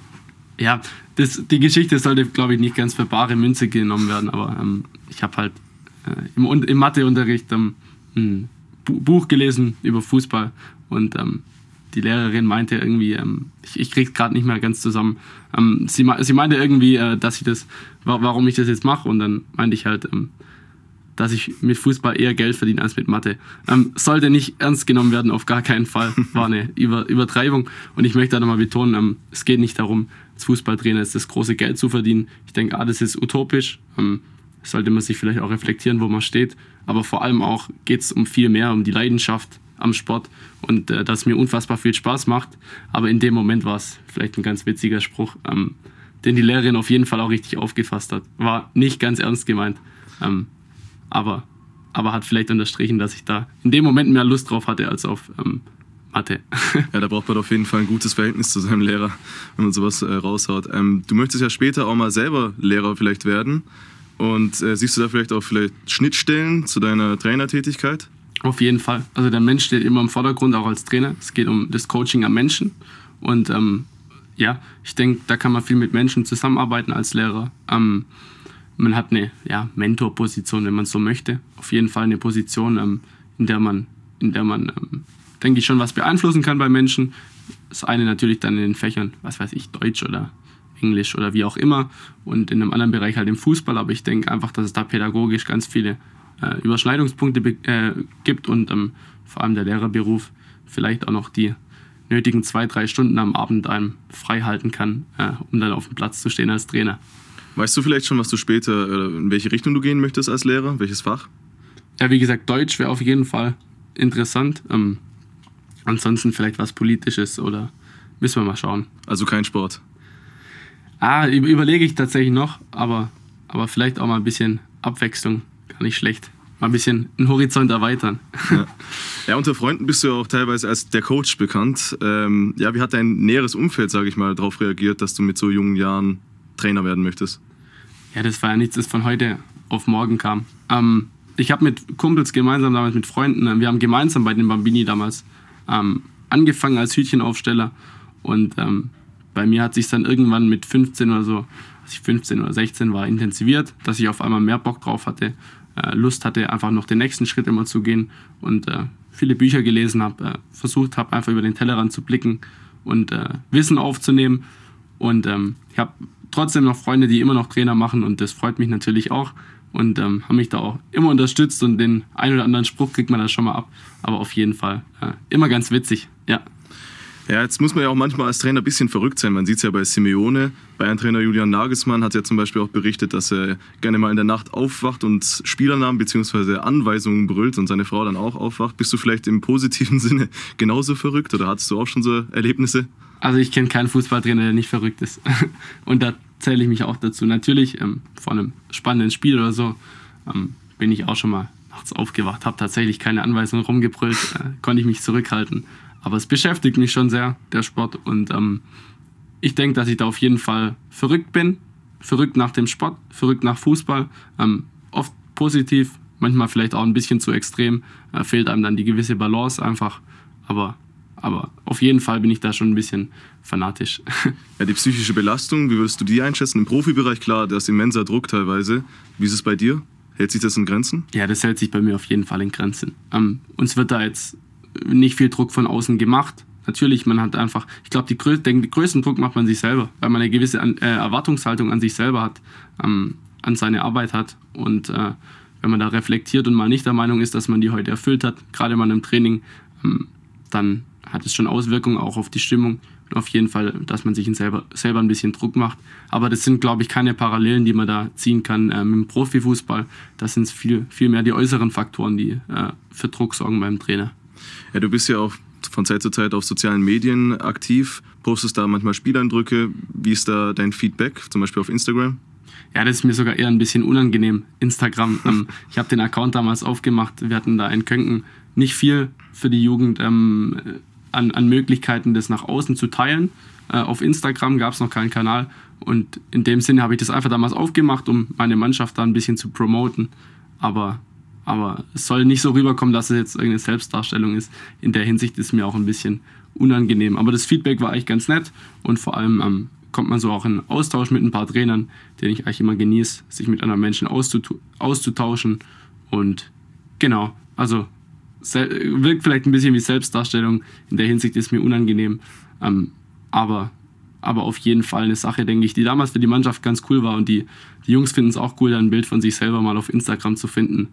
[SPEAKER 10] ja, das, die Geschichte sollte, glaube ich, nicht ganz für bare Münze genommen werden, aber ähm, ich habe halt äh, im, im Matheunterricht ähm, ein Bu- Buch gelesen über Fußball und ähm, die Lehrerin meinte irgendwie, ähm, ich, ich krieg's gerade nicht mehr ganz zusammen, ähm, sie, sie meinte irgendwie, äh, dass ich das, warum ich das jetzt mache, und dann meinte ich halt, ähm, dass ich mit Fußball eher Geld verdiene als mit Mathe. Ähm, sollte nicht ernst genommen werden, auf gar keinen Fall. War eine Über- Übertreibung. Und ich möchte da nochmal betonen, ähm, es geht nicht darum, als Fußballtrainer jetzt das große Geld zu verdienen. Ich denke, ah, das ist utopisch. Ähm, sollte man sich vielleicht auch reflektieren, wo man steht. Aber vor allem auch geht es um viel mehr, um die Leidenschaft am Sport und äh, dass es mir unfassbar viel Spaß macht. Aber in dem Moment war es vielleicht ein ganz witziger Spruch, ähm, den die Lehrerin auf jeden Fall auch richtig aufgefasst hat. War nicht ganz ernst gemeint. Ähm, Aber, aber hat vielleicht unterstrichen, dass ich da in dem Moment mehr Lust drauf hatte als auf ähm, Mathe.
[SPEAKER 9] Ja, da braucht man auf jeden Fall ein gutes Verhältnis zu seinem Lehrer, wenn man sowas äh, raushaut. Ähm, du möchtest ja später auch mal selber Lehrer vielleicht werden. Und äh, siehst du da vielleicht auch vielleicht Schnittstellen zu deiner Trainertätigkeit?
[SPEAKER 10] Auf jeden Fall. Also der Mensch steht immer im Vordergrund, auch als Trainer. Es geht um das Coaching am Menschen. Und ähm, ja, ich denke, da kann man viel mit Menschen zusammenarbeiten als Lehrer. Ähm, Man hat eine ja, Mentorposition, wenn man so möchte. Auf jeden Fall eine Position, ähm, in der man, in der man ähm, denke ich, schon was beeinflussen kann bei Menschen. Das eine natürlich dann in den Fächern, was weiß ich, Deutsch oder Englisch oder wie auch immer. Und in einem anderen Bereich halt im Fußball. Aber ich denke einfach, dass es da pädagogisch ganz viele äh, Überschneidungspunkte be- äh, gibt und ähm, vor allem der Lehrerberuf vielleicht auch noch die nötigen zwei, drei Stunden am Abend einem frei halten kann, äh, um dann auf dem Platz zu stehen als Trainer.
[SPEAKER 9] Weißt du vielleicht schon, was du später, oder in welche Richtung du gehen möchtest als Lehrer? Welches Fach?
[SPEAKER 10] Ja, wie gesagt, Deutsch wäre auf jeden Fall interessant. Ähm, ansonsten vielleicht was Politisches oder müssen wir mal schauen.
[SPEAKER 9] Also kein Sport?
[SPEAKER 10] Ah, überlege ich tatsächlich noch, aber, aber vielleicht auch mal ein bisschen Abwechslung. Gar nicht schlecht. Mal ein bisschen den Horizont erweitern.
[SPEAKER 9] Ja. Ja, unter Freunden bist du ja auch teilweise als der Coach bekannt. Ähm, ja, wie hat dein näheres Umfeld, sage ich mal, darauf reagiert, dass du mit so jungen Jahren Trainer werden möchtest?
[SPEAKER 10] Ja, das war ja nichts, das von heute auf morgen kam. Ähm, ich habe mit Kumpels gemeinsam, damals mit Freunden, wir haben gemeinsam bei den Bambini damals ähm, angefangen als Hütchenaufsteller und ähm, bei mir hat sich dann irgendwann mit fünfzehn oder so, als ich fünfzehn oder sechzehn war, intensiviert, dass ich auf einmal mehr Bock drauf hatte, äh, Lust hatte, einfach noch den nächsten Schritt immer zu gehen und äh, viele Bücher gelesen habe, äh, versucht habe, einfach über den Tellerrand zu blicken und äh, Wissen aufzunehmen und ähm, ich habe trotzdem noch Freunde, die immer noch Trainer machen und das freut mich natürlich auch und ähm, haben mich da auch immer unterstützt und den einen oder anderen Spruch kriegt man da schon mal ab, aber auf jeden Fall äh, immer ganz witzig, ja.
[SPEAKER 9] Ja, jetzt muss man ja auch manchmal als Trainer ein bisschen verrückt sein. Man sieht es ja bei Simeone. Bayern-Trainer Julian Nagelsmann hat ja zum Beispiel auch berichtet, dass er gerne mal in der Nacht aufwacht und Spielernamen bzw. Anweisungen brüllt und seine Frau dann auch aufwacht. Bist du vielleicht im positiven Sinne genauso verrückt oder hattest du auch schon so Erlebnisse?
[SPEAKER 10] Also ich kenne keinen Fußballtrainer, der nicht verrückt ist. Und da zähle ich mich auch dazu. Natürlich, ähm, vor einem spannenden Spiel oder so, ähm, bin ich auch schon mal nachts aufgewacht, habe tatsächlich keine Anweisungen rumgebrüllt, äh, konnte ich mich zurückhalten. Aber es beschäftigt mich schon sehr, der Sport. Und ähm, ich denke, dass ich da auf jeden Fall verrückt bin. Verrückt nach dem Sport, verrückt nach Fußball. Ähm, oft positiv, manchmal vielleicht auch ein bisschen zu extrem, äh, fehlt einem dann die gewisse Balance einfach, aber, aber auf jeden Fall bin ich da schon ein bisschen fanatisch.
[SPEAKER 9] Ja, die psychische Belastung, wie würdest du die einschätzen? Im Profibereich, klar, da ist immenser Druck teilweise. Wie ist es bei dir? Hält sich das in Grenzen?
[SPEAKER 10] Ja, das hält sich bei mir auf jeden Fall in Grenzen. Ähm, uns wird da jetzt nicht viel Druck von außen gemacht. Natürlich, man hat einfach, ich glaube, die grö- den größten Druck macht man sich selber, weil man eine gewisse an, äh, Erwartungshaltung an sich selber hat, ähm, an seine Arbeit hat. Und äh, wenn man da reflektiert und mal nicht der Meinung ist, dass man die heute erfüllt hat, gerade mal im Training, ähm, dann hat es schon Auswirkungen auch auf die Stimmung. Und auf jeden Fall, dass man sich in selber, selber ein bisschen Druck macht. Aber das sind, glaube ich, keine Parallelen, die man da ziehen kann äh, mit dem Profifußball. Das sind viel, viel mehr die äußeren Faktoren, die äh, für Druck sorgen beim Trainer.
[SPEAKER 9] Ja, du bist ja auch von Zeit zu Zeit auf sozialen Medien aktiv, postest da manchmal Spieleindrücke. Wie ist da dein Feedback, zum Beispiel auf Instagram?
[SPEAKER 10] Ja, das ist mir sogar eher ein bisschen unangenehm, Instagram. ähm, ich habe den Account damals aufgemacht, wir hatten da in Könken nicht viel für die Jugend ähm, an, an Möglichkeiten, das nach außen zu teilen. Äh, auf Instagram gab es noch keinen Kanal und in dem Sinne habe ich das einfach damals aufgemacht, um meine Mannschaft da ein bisschen zu promoten. Aber Aber es soll nicht so rüberkommen, dass es jetzt irgendeine Selbstdarstellung ist. In der Hinsicht ist es mir auch ein bisschen unangenehm. Aber das Feedback war eigentlich ganz nett und vor allem ähm, kommt man so auch in Austausch mit ein paar Trainern, den ich eigentlich immer genieße, sich mit anderen Menschen auszut- auszutauschen. Und genau, also se- wirkt vielleicht ein bisschen wie Selbstdarstellung. In der Hinsicht ist es mir unangenehm. Ähm, aber, aber auf jeden Fall eine Sache, denke ich, die damals für die Mannschaft ganz cool war. Und die, die Jungs finden es auch cool, da ein Bild von sich selber mal auf Instagram zu finden.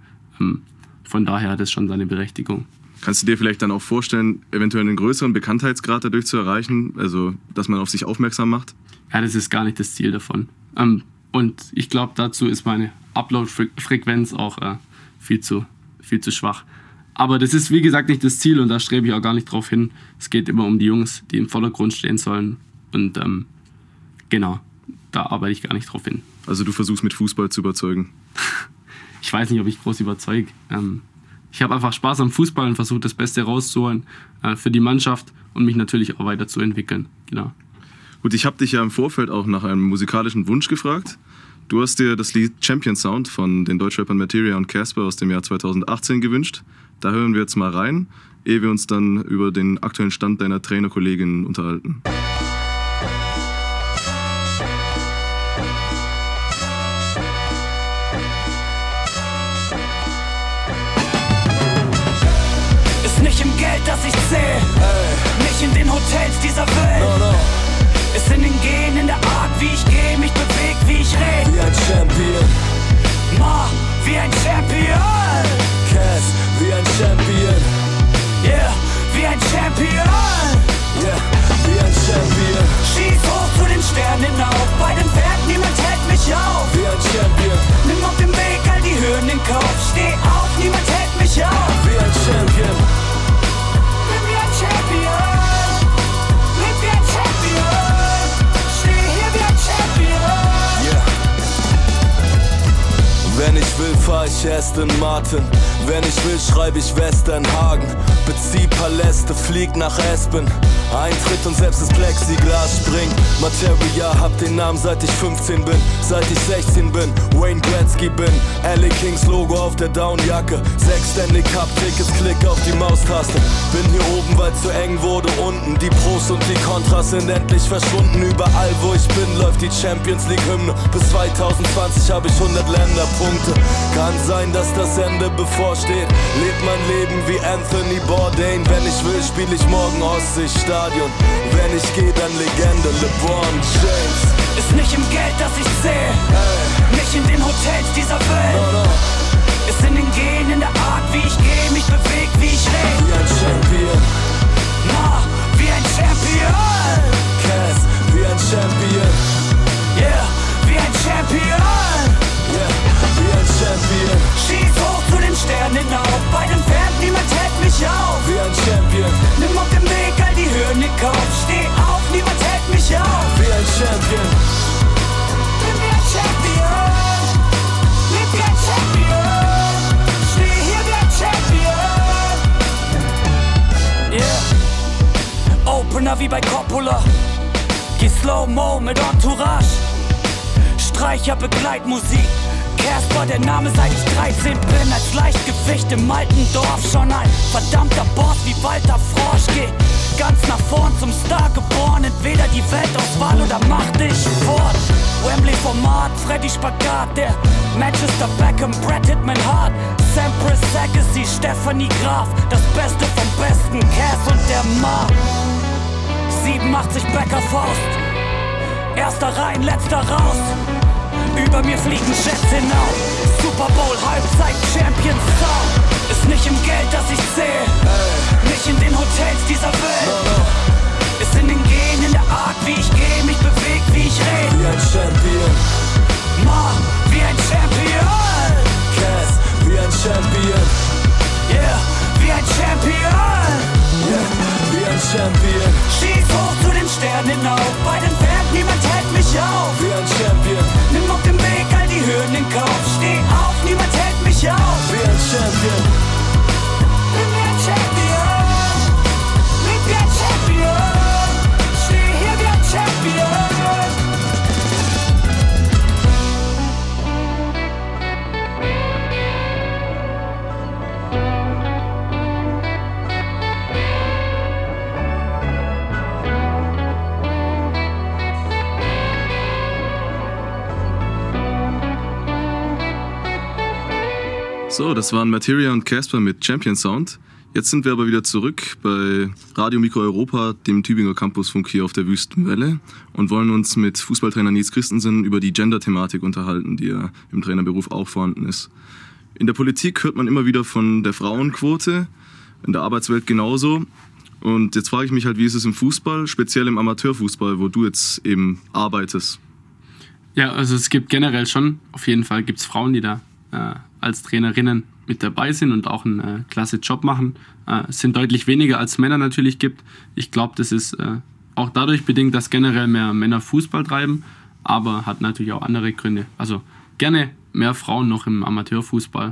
[SPEAKER 10] Von daher hat es schon seine Berechtigung.
[SPEAKER 9] Kannst du dir vielleicht dann auch vorstellen, eventuell einen größeren Bekanntheitsgrad dadurch zu erreichen? Also, dass man auf sich aufmerksam macht?
[SPEAKER 10] Ja, das ist gar nicht das Ziel davon. Und ich glaube, dazu ist meine Upload-Frequenz auch viel zu, viel zu schwach. Aber das ist, wie gesagt, nicht das Ziel und da strebe ich auch gar nicht drauf hin. Es geht immer um die Jungs, die im Vordergrund stehen sollen. Und ähm, genau, da arbeite ich gar nicht drauf hin.
[SPEAKER 9] Also du versuchst mit Fußball zu überzeugen?
[SPEAKER 10] Ich weiß nicht, ob ich groß überzeuge. Ähm, ich habe einfach Spaß am Fußball und versuche das Beste rauszuholen äh, für die Mannschaft und mich natürlich auch weiterzuentwickeln. Genau.
[SPEAKER 9] Gut, ich habe dich ja im Vorfeld auch nach einem musikalischen Wunsch gefragt. Du hast dir das Lied Champion Sound von den Deutschrappern Materia und Casper aus dem Jahr zweitausendachtzehn gewünscht. Da hören wir jetzt mal rein, ehe wir uns dann über den aktuellen Stand deiner Trainerkollegin unterhalten.
[SPEAKER 11] Nicht im Geld, das ich zähl, nicht in den Hotels dieser Welt. No, no. Ist in den Genen, in der Art, wie ich geh, mich beweg, wie ich red. Wie ein Champion. Ma, wie ein Champion. Cass, wie ein Champion. Yeah, wie ein Champion. Yeah, wie ein Champion. Schieß hoch zu den Sternen hinauf, bei den Bergen, niemand hält mich auf. Wie ein Champion. Nimm auf dem Weg all die Höhen in Kauf. Steh auf, niemand hält mich auf. Wie ein Champion. Wenn ich will, fahr ich Aston Martin. Wenn ich will, schreib ich Westernhagen. Bezieh Paläste, flieg nach Aspen. Eintritt und selbst das Plexiglas springt. Materia, hab den Namen seit ich fünfzehn bin. Seit ich sechzehn bin, Wayne Gretzky bin. L A Kings Logo auf der Downjacke. Sechs Stanley Cup Tickets, klick auf die Maustaste. Bin hier oben, weil zu eng wurde unten. Die Pros und die Kontras sind endlich verschwunden. Überall wo ich bin, läuft die Champions League Hymne. Bis zwanzig zwanzig hab ich hundert Länderpunkte. Kann sein, dass das Ende bevorsteht. Lebt mein Leben wie Anthony Bourdain. Wenn ich will, spiel ich morgen Ostseestadion. Wenn ich geh, dann Legende LeBron James. Ist nicht im Geld, das ich zähl, nicht in den Hotels dieser Welt. No, no. Ist in den Genen, in der Art, wie ich geh, mich beweg, wie ich red. Wie ein Champion. Ma, wie ein Champion. Cass, wie ein Champion. Yeah, wie ein Champion. Yeah, wie ein Champion. Schieß hoch zu den Sternen hinauf, bei den Bergen, niemand hält mich auf. Wie ein Champion. Nimm auf dem Weg all die Höhen in Kauf. Steh auf, niemand hält mich auf. Wie ein Champion. Bin wie ein Champion. Leb wie ein Champion. Steh hier wie ein Champion. Yeah. Opener wie bei Coppola. Geh Slow-Mo mit Entourage. Streicher, Begleitmusik.
[SPEAKER 13] Casper, der Name seit ich dreizehn bin. Als Leichtgewicht im alten Dorf. Schon ein verdammter Boss wie Walter Frosch. Geh ganz nach vorn zum Star geboren. Entweder die Weltauswahl oder mach dich fort. Wembley-Format, Freddy Spagat. Der Manchester Beckham, Brad Hitman Hart. Sampras Agassi, Stephanie Graf. Das Beste vom Besten, Cass und der Ma. siebenundachtzig Becker Faust. Erster rein, letzter raus. Über mir fliegen Jets hinauf. Super Bowl, Halbzeit, Champions Sound. Ist nicht im Geld, das ich sehe, nicht in den Hotels dieser Welt. Ist in den Genen, in der Art, wie ich gehe, mich beweg, wie ich rede.
[SPEAKER 14] Wie ein Champion.
[SPEAKER 13] Ma, wie ein Champion.
[SPEAKER 14] Cass, wie ein Champion.
[SPEAKER 13] Yeah, wie ein Champion.
[SPEAKER 14] Yeah, wie ein Champion.
[SPEAKER 13] Schieß hoch zu den Sternen hinauf. Bei den Bergen, niemand hält mich auf.
[SPEAKER 14] Wie ein Champion.
[SPEAKER 13] Nimm auf dem Weg all die Hürden in Kauf. Steh auf, niemand hält mich auf.
[SPEAKER 14] Wie ein Champion.
[SPEAKER 13] Bin wie ein Champion. Leb wie ein Champion. Steh hier wie ein Champion.
[SPEAKER 9] So, das waren Materia und Casper mit Champion Sound. Jetzt sind wir aber wieder zurück bei Radio Mikro Europa, dem Tübinger Campusfunk hier auf der Wüstenwelle, und wollen uns mit Fußballtrainer Nils Christensen über die Gender-Thematik unterhalten, die ja im Trainerberuf auch vorhanden ist. In der Politik hört man immer wieder von der Frauenquote, in der Arbeitswelt genauso. Und jetzt frage ich mich halt, wie ist es im Fußball, speziell im Amateurfußball, wo du jetzt eben arbeitest?
[SPEAKER 10] Ja, also es gibt generell schon, auf jeden Fall gibt es Frauen, die da äh, als Trainerinnen mit dabei sind und auch einen äh, klasse Job machen. Äh, es sind deutlich weniger als Männer natürlich gibt. Ich glaube, das ist äh, auch dadurch bedingt, dass generell mehr Männer Fußball treiben, aber hat natürlich auch andere Gründe. Also gerne mehr Frauen noch im Amateurfußball.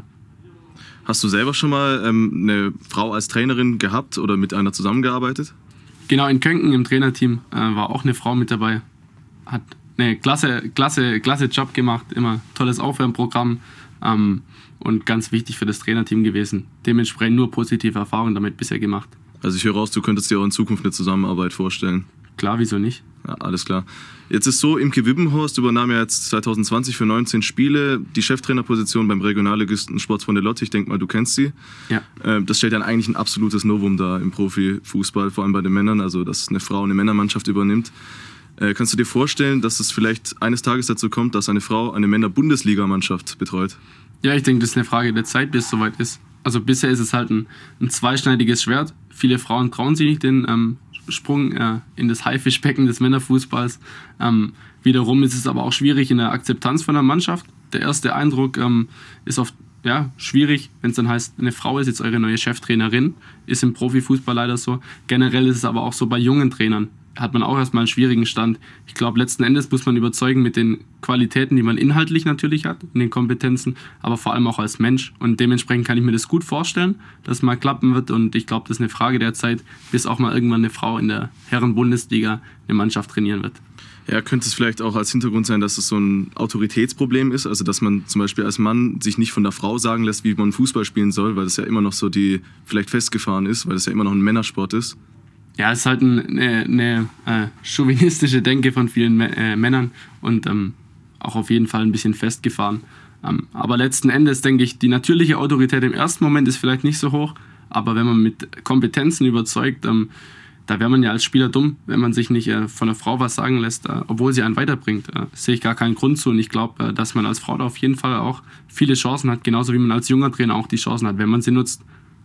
[SPEAKER 9] Hast du selber schon mal ähm, eine Frau als Trainerin gehabt oder mit einer zusammengearbeitet?
[SPEAKER 10] Genau, in Könken im Trainerteam äh, war auch eine Frau mit dabei. Hat eine klasse, klasse, klasse Job gemacht, immer tolles Aufwärmprogramm. Ähm, und ganz wichtig für das Trainerteam gewesen. Dementsprechend nur positive Erfahrungen damit bisher gemacht.
[SPEAKER 9] Also ich höre raus, du könntest dir auch in Zukunft eine Zusammenarbeit vorstellen.
[SPEAKER 10] Klar, wieso nicht?
[SPEAKER 9] Ja, alles klar. Jetzt ist so, Imke Wibbenhorst übernahm ja jetzt zwanzig zwanzig für neunzehn Spiele die Cheftrainerposition beim Regionalligisten Sportsfreunde Lotte. Ich denke mal, du kennst sie.
[SPEAKER 10] Ja.
[SPEAKER 9] Das stellt dann eigentlich ein absolutes Novum dar im Profifußball, vor allem bei den Männern, also dass eine Frau eine Männermannschaft übernimmt. Kannst du dir vorstellen, dass es vielleicht eines Tages dazu kommt, dass eine Frau eine Männer-Bundesligamannschaft betreut?
[SPEAKER 10] Ja, ich denke, das ist eine Frage der Zeit, bis es soweit ist. Also bisher ist es halt ein, ein zweischneidiges Schwert. Viele Frauen trauen sich nicht den ähm, Sprung äh, in das Haifischbecken des Männerfußballs. Ähm, wiederum ist es aber auch schwierig in der Akzeptanz von der Mannschaft. Der erste Eindruck ähm, ist oft ja, schwierig, wenn es dann heißt, eine Frau ist jetzt eure neue Cheftrainerin. Ist im Profifußball leider so. Generell ist es aber auch so bei jungen Trainern. Hat man auch erstmal einen schwierigen Stand. Ich glaube, letzten Endes muss man überzeugen mit den Qualitäten, die man inhaltlich natürlich hat, in den Kompetenzen, aber vor allem auch als Mensch. Und dementsprechend kann ich mir das gut vorstellen, dass es mal klappen wird. Und ich glaube, das ist eine Frage der Zeit, bis auch mal irgendwann eine Frau in der Herren-Bundesliga eine Mannschaft trainieren wird.
[SPEAKER 9] Ja, könnte es vielleicht auch als Hintergrund sein, dass es so ein Autoritätsproblem ist, also dass man zum Beispiel als Mann sich nicht von der Frau sagen lässt, wie man Fußball spielen soll, weil das ja immer noch so die vielleicht festgefahren ist, weil das ja immer noch ein Männersport ist.
[SPEAKER 10] Ja, es ist halt eine, eine äh, chauvinistische Denke von vielen äh, Männern und ähm, auch auf jeden Fall ein bisschen festgefahren. Ähm, aber letzten Endes denke ich, die natürliche Autorität im ersten Moment ist vielleicht nicht so hoch, aber wenn man mit Kompetenzen überzeugt, ähm, da wäre man ja als Spieler dumm, wenn man sich nicht äh, von einer Frau was sagen lässt, äh, obwohl sie einen weiterbringt. Äh, sehe ich gar keinen Grund zu und ich glaube, äh, dass man als Frau da auf jeden Fall auch viele Chancen hat, genauso wie man als junger Trainer auch die Chancen hat, wenn man sie nutzt.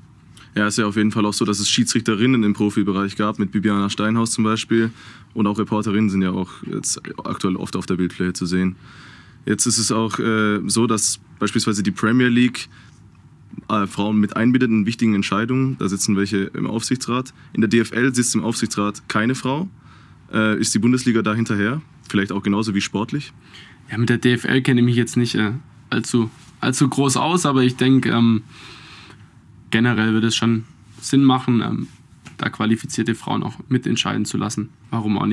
[SPEAKER 9] Ja, ist ja auf jeden Fall auch so, dass es Schiedsrichterinnen im Profibereich gab, mit Bibiana Steinhaus zum Beispiel. Und auch Reporterinnen sind ja auch jetzt aktuell oft auf der Bildfläche zu sehen. Jetzt ist es auch äh, so, dass beispielsweise die Premier League äh, Frauen mit einbindet in wichtigen Entscheidungen. Da sitzen welche im Aufsichtsrat. In der D F L sitzt im Aufsichtsrat keine Frau. Äh, ist die Bundesliga da hinterher? Vielleicht auch genauso wie sportlich?
[SPEAKER 10] Ja, mit der D F L kenne ich mich jetzt nicht äh, allzu, allzu groß aus, aber ich denke... Ähm Generell würde es schon Sinn machen, ähm, da qualifizierte Frauen auch mitentscheiden zu lassen. Warum auch nicht?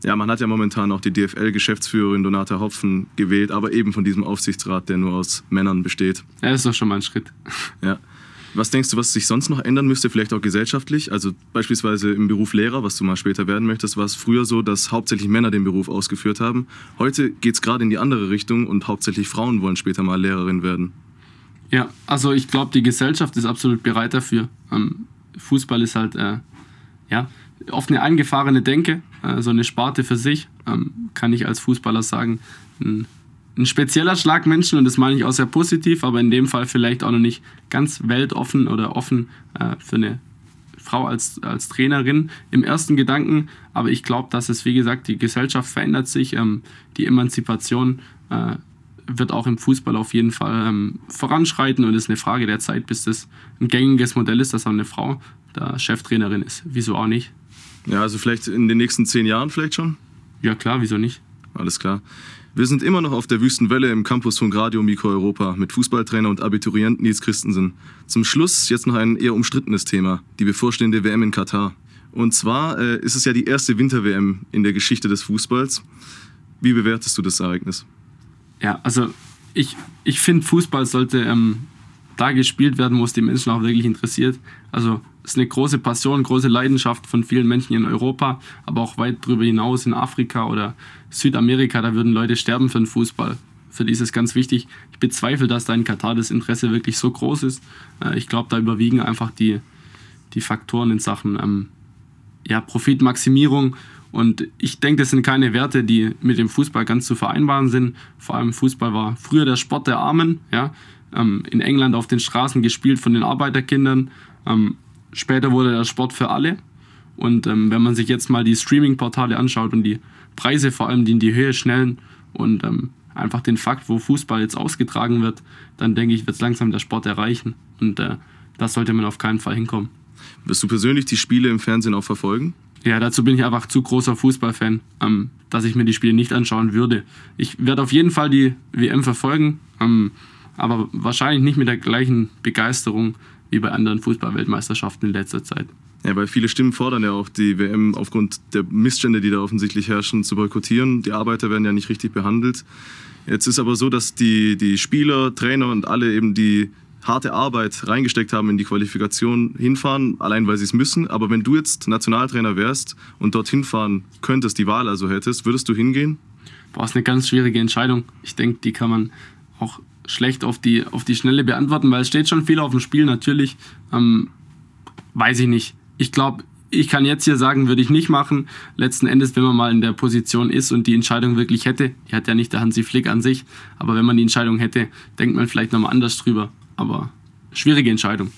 [SPEAKER 9] Ja, man hat ja momentan auch die D F L-Geschäftsführerin Donata Hopfen gewählt, aber eben von diesem Aufsichtsrat, der nur aus Männern besteht.
[SPEAKER 10] Ja, das ist doch schon mal ein Schritt.
[SPEAKER 9] Ja. Was denkst du, was sich sonst noch ändern müsste, vielleicht auch gesellschaftlich? Also beispielsweise im Beruf Lehrer, was du mal später werden möchtest, war es früher so, dass hauptsächlich Männer den Beruf ausgeführt haben. Heute geht es gerade in die andere Richtung und hauptsächlich Frauen wollen später mal Lehrerin werden.
[SPEAKER 10] Ja, also ich glaube, die Gesellschaft ist absolut bereit dafür. Ähm, Fußball ist halt äh, ja, oft eine eingefahrene Denke, äh, so eine Sparte für sich, ähm, kann ich als Fußballer sagen. Ein, ein spezieller Schlag Menschen, und das meine ich auch sehr positiv, aber in dem Fall vielleicht auch noch nicht ganz weltoffen oder offen äh, für eine Frau als, als Trainerin im ersten Gedanken. Aber ich glaube, dass es, wie gesagt, die Gesellschaft verändert sich, ähm, die Emanzipation äh, wird auch im Fußball auf jeden Fall ähm, voranschreiten, und es ist eine Frage der Zeit, bis das ein gängiges Modell ist, dass auch eine Frau da Cheftrainerin ist. Wieso auch nicht?
[SPEAKER 9] Ja, also vielleicht in den nächsten zehn Jahren vielleicht schon?
[SPEAKER 10] Ja klar, wieso nicht?
[SPEAKER 9] Alles klar. Wir sind immer noch auf der Wüstenwelle im Campus von Radio Mikro Europa mit Fußballtrainer und Abiturient Nils Christensen. Zum Schluss jetzt noch ein eher umstrittenes Thema, die bevorstehende W M in Katar. Und zwar äh, ist es ja die erste Winter-W M in der Geschichte des Fußballs. Wie bewertest du das Ereignis?
[SPEAKER 10] Ja, also ich, ich finde, Fußball sollte ähm, da gespielt werden, wo es die Menschen auch wirklich interessiert. Also es ist eine große Passion, große Leidenschaft von vielen Menschen in Europa, aber auch weit darüber hinaus in Afrika oder Südamerika. Da würden Leute sterben für den Fußball. Für die ist es ganz wichtig. Ich bezweifle, dass da in Katar das Interesse wirklich so groß ist. Äh, ich glaube, da überwiegen einfach die, die Faktoren in Sachen ähm, ja, Profitmaximierung. Und ich denke, das sind keine Werte, die mit dem Fußball ganz zu vereinbaren sind. Vor allem Fußball war früher der Sport der Armen. Ja? Ähm, in England auf den Straßen gespielt von den Arbeiterkindern. Ähm, später wurde der Sport für alle. Und ähm, wenn man sich jetzt mal die Streaming-Portale anschaut und die Preise vor allem, die in die Höhe schnellen und ähm, einfach den Fakt, wo Fußball jetzt ausgetragen wird, dann denke ich, wird es langsam der Sport erreichen. Und äh, das sollte man auf keinen Fall hinkommen.
[SPEAKER 9] Wirst du persönlich die Spiele im Fernsehen auch verfolgen?
[SPEAKER 10] Ja, dazu bin ich einfach zu großer Fußballfan, ähm, dass ich mir die Spiele nicht anschauen würde. Ich werde auf jeden Fall die W M verfolgen, ähm, aber wahrscheinlich nicht mit der gleichen Begeisterung wie bei anderen Fußball-Weltmeisterschaften in letzter Zeit.
[SPEAKER 9] Ja, weil viele Stimmen fordern ja auch, die W M aufgrund der Missstände, die da offensichtlich herrschen, zu boykottieren. Die Arbeiter werden ja nicht richtig behandelt. Jetzt ist aber so, dass die, die Spieler, Trainer und alle eben die harte Arbeit reingesteckt haben in die Qualifikation, hinfahren, allein weil sie es müssen. Aber wenn du jetzt Nationaltrainer wärst und dorthin fahren könntest, die Wahl also hättest, würdest du hingehen?
[SPEAKER 10] Boah, ist eine ganz schwierige Entscheidung. Ich denke, die kann man auch schlecht auf die, auf die Schnelle beantworten, weil es steht schon viel auf dem Spiel, natürlich. Ähm, weiß ich nicht. Ich glaube, ich kann jetzt hier sagen, würde ich nicht machen. Letzten Endes, wenn man mal in der Position ist und die Entscheidung wirklich hätte, die hat ja nicht der Hansi Flick an sich, aber wenn man die Entscheidung hätte, denkt man vielleicht nochmal anders drüber. Aber schwierige Entscheidung.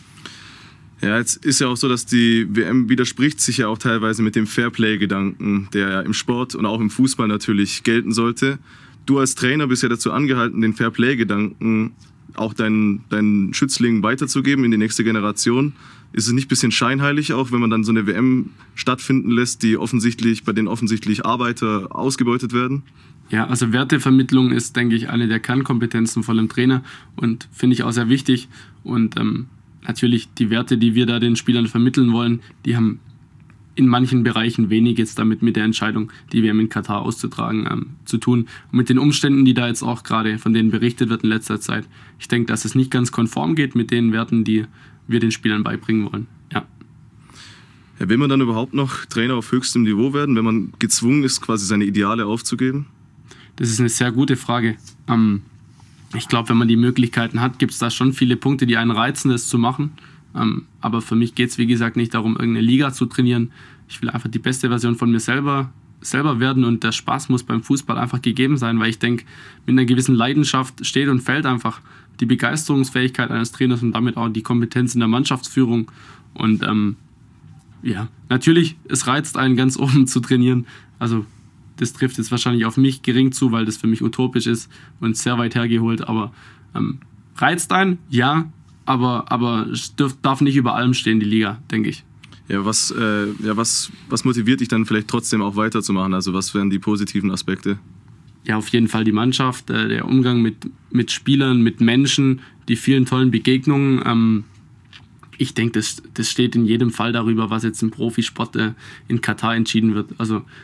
[SPEAKER 9] Ja, jetzt ist ja auch so, dass die W M widerspricht sich ja auch teilweise mit dem Fairplay-Gedanken, der ja im Sport und auch im Fußball natürlich gelten sollte. Du als Trainer bist ja dazu angehalten, den Fairplay-Gedanken auch deinen, deinen Schützlingen weiterzugeben in die nächste Generation. Ist es nicht ein bisschen scheinheilig auch, wenn man dann so eine W M stattfinden lässt, die offensichtlich, bei denen offensichtlich Arbeiter ausgebeutet werden?
[SPEAKER 10] Ja, also Wertevermittlung ist, denke ich, eine der Kernkompetenzen von einem Trainer und finde ich auch sehr wichtig. Und ähm, natürlich die Werte, die wir da den Spielern vermitteln wollen, die haben in manchen Bereichen wenig jetzt damit mit der Entscheidung, die W M in Katar auszutragen, ähm, zu tun. Und mit den Umständen, die da jetzt auch gerade von denen berichtet wird in letzter Zeit. Ich denke, dass es nicht ganz konform geht mit den Werten, die wir den Spielern beibringen wollen. Ja.
[SPEAKER 9] Ja, will man dann überhaupt noch Trainer auf höchstem Niveau werden, wenn man gezwungen ist, quasi seine Ideale aufzugeben?
[SPEAKER 10] Das ist eine sehr gute Frage. Ähm, ich glaube, wenn man die Möglichkeiten hat, gibt es da schon viele Punkte, die einen reizen, das zu machen. Ähm, aber für mich geht es, wie gesagt, nicht darum, irgendeine Liga zu trainieren. Ich will einfach die beste Version von mir selber, selber werden und der Spaß muss beim Fußball einfach gegeben sein, weil ich denke, mit einer gewissen Leidenschaft steht und fällt einfach die Begeisterungsfähigkeit eines Trainers und damit auch die Kompetenz in der Mannschaftsführung. Und ähm, ja, natürlich, es reizt einen, ganz oben zu trainieren. Also das trifft jetzt wahrscheinlich auf mich gering zu, weil das für mich utopisch ist und sehr weit hergeholt. Aber ähm, reizt einen, ja, aber, aber es dürf, darf nicht über allem stehen, die Liga, denke ich.
[SPEAKER 9] Ja, was, äh, ja was, was motiviert dich dann vielleicht trotzdem auch weiterzumachen? Also was wären die positiven Aspekte?
[SPEAKER 10] Ja, auf jeden Fall die Mannschaft, äh, der Umgang mit, mit Spielern, mit Menschen, die vielen tollen Begegnungen. Ähm, ich denke, das, das steht in jedem Fall darüber, was jetzt im Profisport äh, in Katar entschieden wird. Also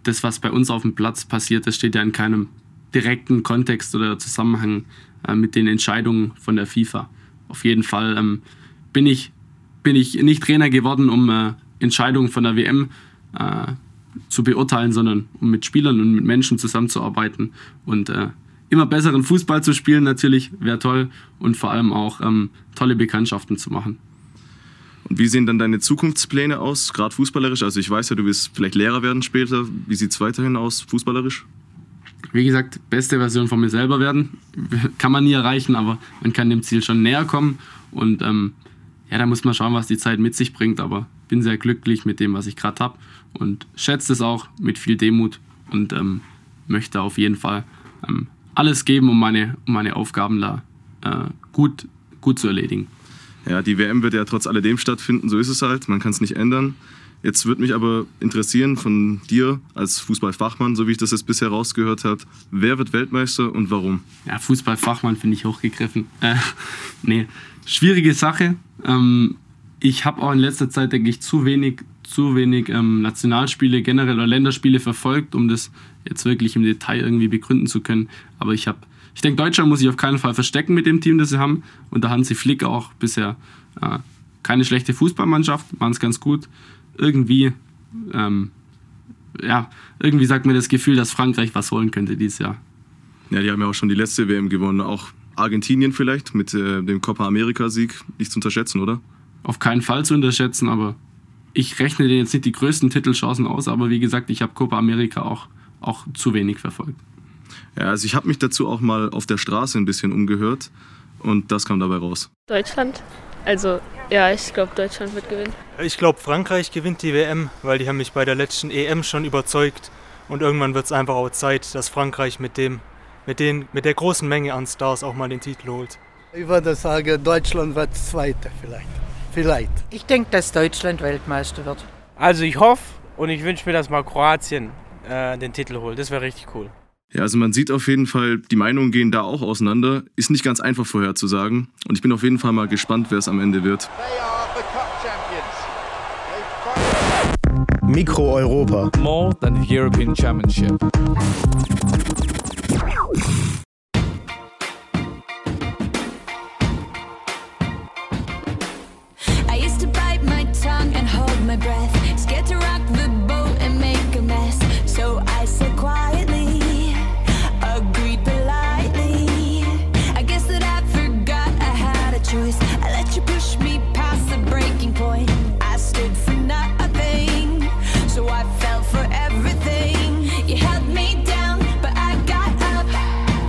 [SPEAKER 10] das, was bei uns auf dem Platz passiert, das steht ja in keinem direkten Kontext oder Zusammenhang äh, mit den Entscheidungen von der FIFA. Auf jeden Fall ähm, bin ich, bin ich nicht Trainer geworden, um äh, Entscheidungen von der W M äh, zu beurteilen, sondern um mit Spielern und mit Menschen zusammenzuarbeiten und äh, immer besseren Fußball zu spielen natürlich, wäre toll, und vor allem auch ähm, tolle Bekanntschaften zu machen.
[SPEAKER 9] Und wie sehen dann deine Zukunftspläne aus, gerade fußballerisch? Also ich weiß ja, du willst vielleicht Lehrer werden später. Wie sieht es weiterhin aus, fußballerisch?
[SPEAKER 10] Wie gesagt, beste Version von mir selber werden. Kann man nie erreichen, aber man kann dem Ziel schon näher kommen. Und ähm, ja, da muss man schauen, was die Zeit mit sich bringt. Aber bin sehr glücklich mit dem, was ich gerade habe. Und schätze es auch mit viel Demut. Und ähm, möchte auf jeden Fall ähm, alles geben, um meine, um meine Aufgaben da äh, gut, gut zu erledigen.
[SPEAKER 9] Ja, die W M wird ja trotz alledem stattfinden, so ist es halt, man kann es nicht ändern. Jetzt würde mich aber interessieren von dir als Fußballfachmann, so wie ich das jetzt bisher rausgehört habe, wer wird Weltmeister und warum?
[SPEAKER 10] Ja, Fußballfachmann finde ich hochgegriffen. Äh, nee, schwierige Sache. Ähm, ich habe auch in letzter Zeit, denke ich, zu wenig, zu wenig ähm, Nationalspiele generell oder Länderspiele verfolgt, um das jetzt wirklich im Detail irgendwie begründen zu können. Aber ich habe Ich denke, Deutschland muss sich auf keinen Fall verstecken mit dem Team, das sie haben. Und da Hansi Flick auch bisher äh, keine schlechte Fußballmannschaft, machen es ganz gut. Irgendwie, ähm, ja, irgendwie sagt mir das Gefühl, dass Frankreich was holen könnte dieses Jahr.
[SPEAKER 9] Ja, die haben ja auch schon die letzte W M gewonnen. Auch Argentinien vielleicht mit äh, dem Copa America-Sieg nicht zu unterschätzen, oder?
[SPEAKER 10] Auf keinen Fall zu unterschätzen, aber ich rechne denen jetzt nicht die größten Titelchancen aus. Aber wie gesagt, ich habe Copa America auch, auch zu wenig verfolgt.
[SPEAKER 9] Ja, also ich habe mich dazu auch mal auf der Straße ein bisschen umgehört und das kam dabei raus.
[SPEAKER 15] Deutschland. Also ja, ich glaube, Deutschland wird gewinnen.
[SPEAKER 16] Ich glaube, Frankreich gewinnt die W M, weil die haben mich bei der letzten E M schon überzeugt. Und irgendwann wird es einfach auch Zeit, dass Frankreich mit, dem, mit, den, mit der großen Menge an Stars auch mal den Titel holt.
[SPEAKER 17] Ich würde sagen, Deutschland wird Zweiter vielleicht. Vielleicht.
[SPEAKER 6] Ich denke, dass Deutschland Weltmeister wird.
[SPEAKER 18] Also ich hoffe und ich wünsche mir, dass mal Kroatien äh, den Titel holt. Das wäre richtig cool.
[SPEAKER 9] Ja, also man sieht auf jeden Fall, die Meinungen gehen da auch auseinander. Ist nicht ganz einfach vorherzusagen. Und ich bin auf jeden Fall mal gespannt, wer es am Ende wird.
[SPEAKER 1] Mikro Europa.
[SPEAKER 14] More than the European Championship.
[SPEAKER 19] I used to bite my tongue and hold my breath. Scared to rock the boat and make a mess. So I said quietly, agreed politely. I guess that I forgot I had a choice. I let you push me past the breaking point. I stood for nothing, so I fell for everything. You held me down, but I got up.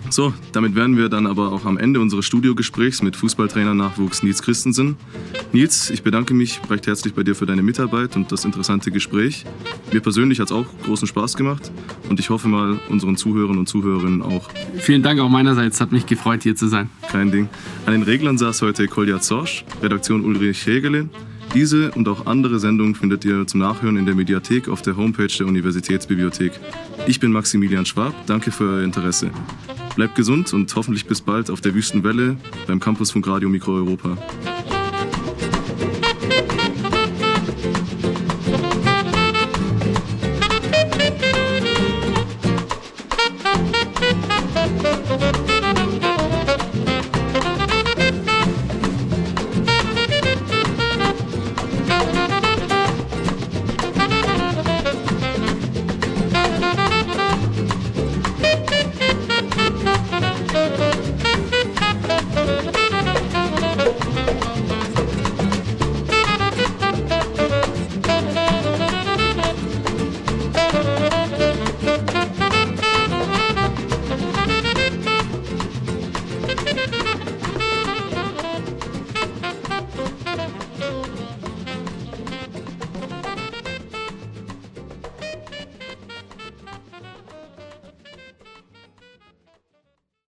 [SPEAKER 9] So, damit wären wir dann aber auch am Ende unseres Studiogesprächs mit Fußballtrainer-Nachwuchs Nils Christensen. Nils, ich bedanke mich recht herzlich bei dir für deine Mitarbeit und das interessante Gespräch. Mir persönlich hat es auch großen Spaß gemacht und ich hoffe mal unseren Zuhörern und Zuhörerinnen auch.
[SPEAKER 10] Vielen Dank auch meinerseits, hat mich gefreut, hier zu sein.
[SPEAKER 9] Kein Ding. An den Reglern saß heute Kolja Zorsch, Redaktion Ulrich Hegele. Diese und auch andere Sendungen findet ihr zum Nachhören in der Mediathek auf der Homepage der Universitätsbibliothek. Ich bin Maximilian Schwab, danke für euer Interesse. Bleibt gesund und hoffentlich bis bald auf der Wüstenwelle beim Campusfunk Radio Mikro Europa.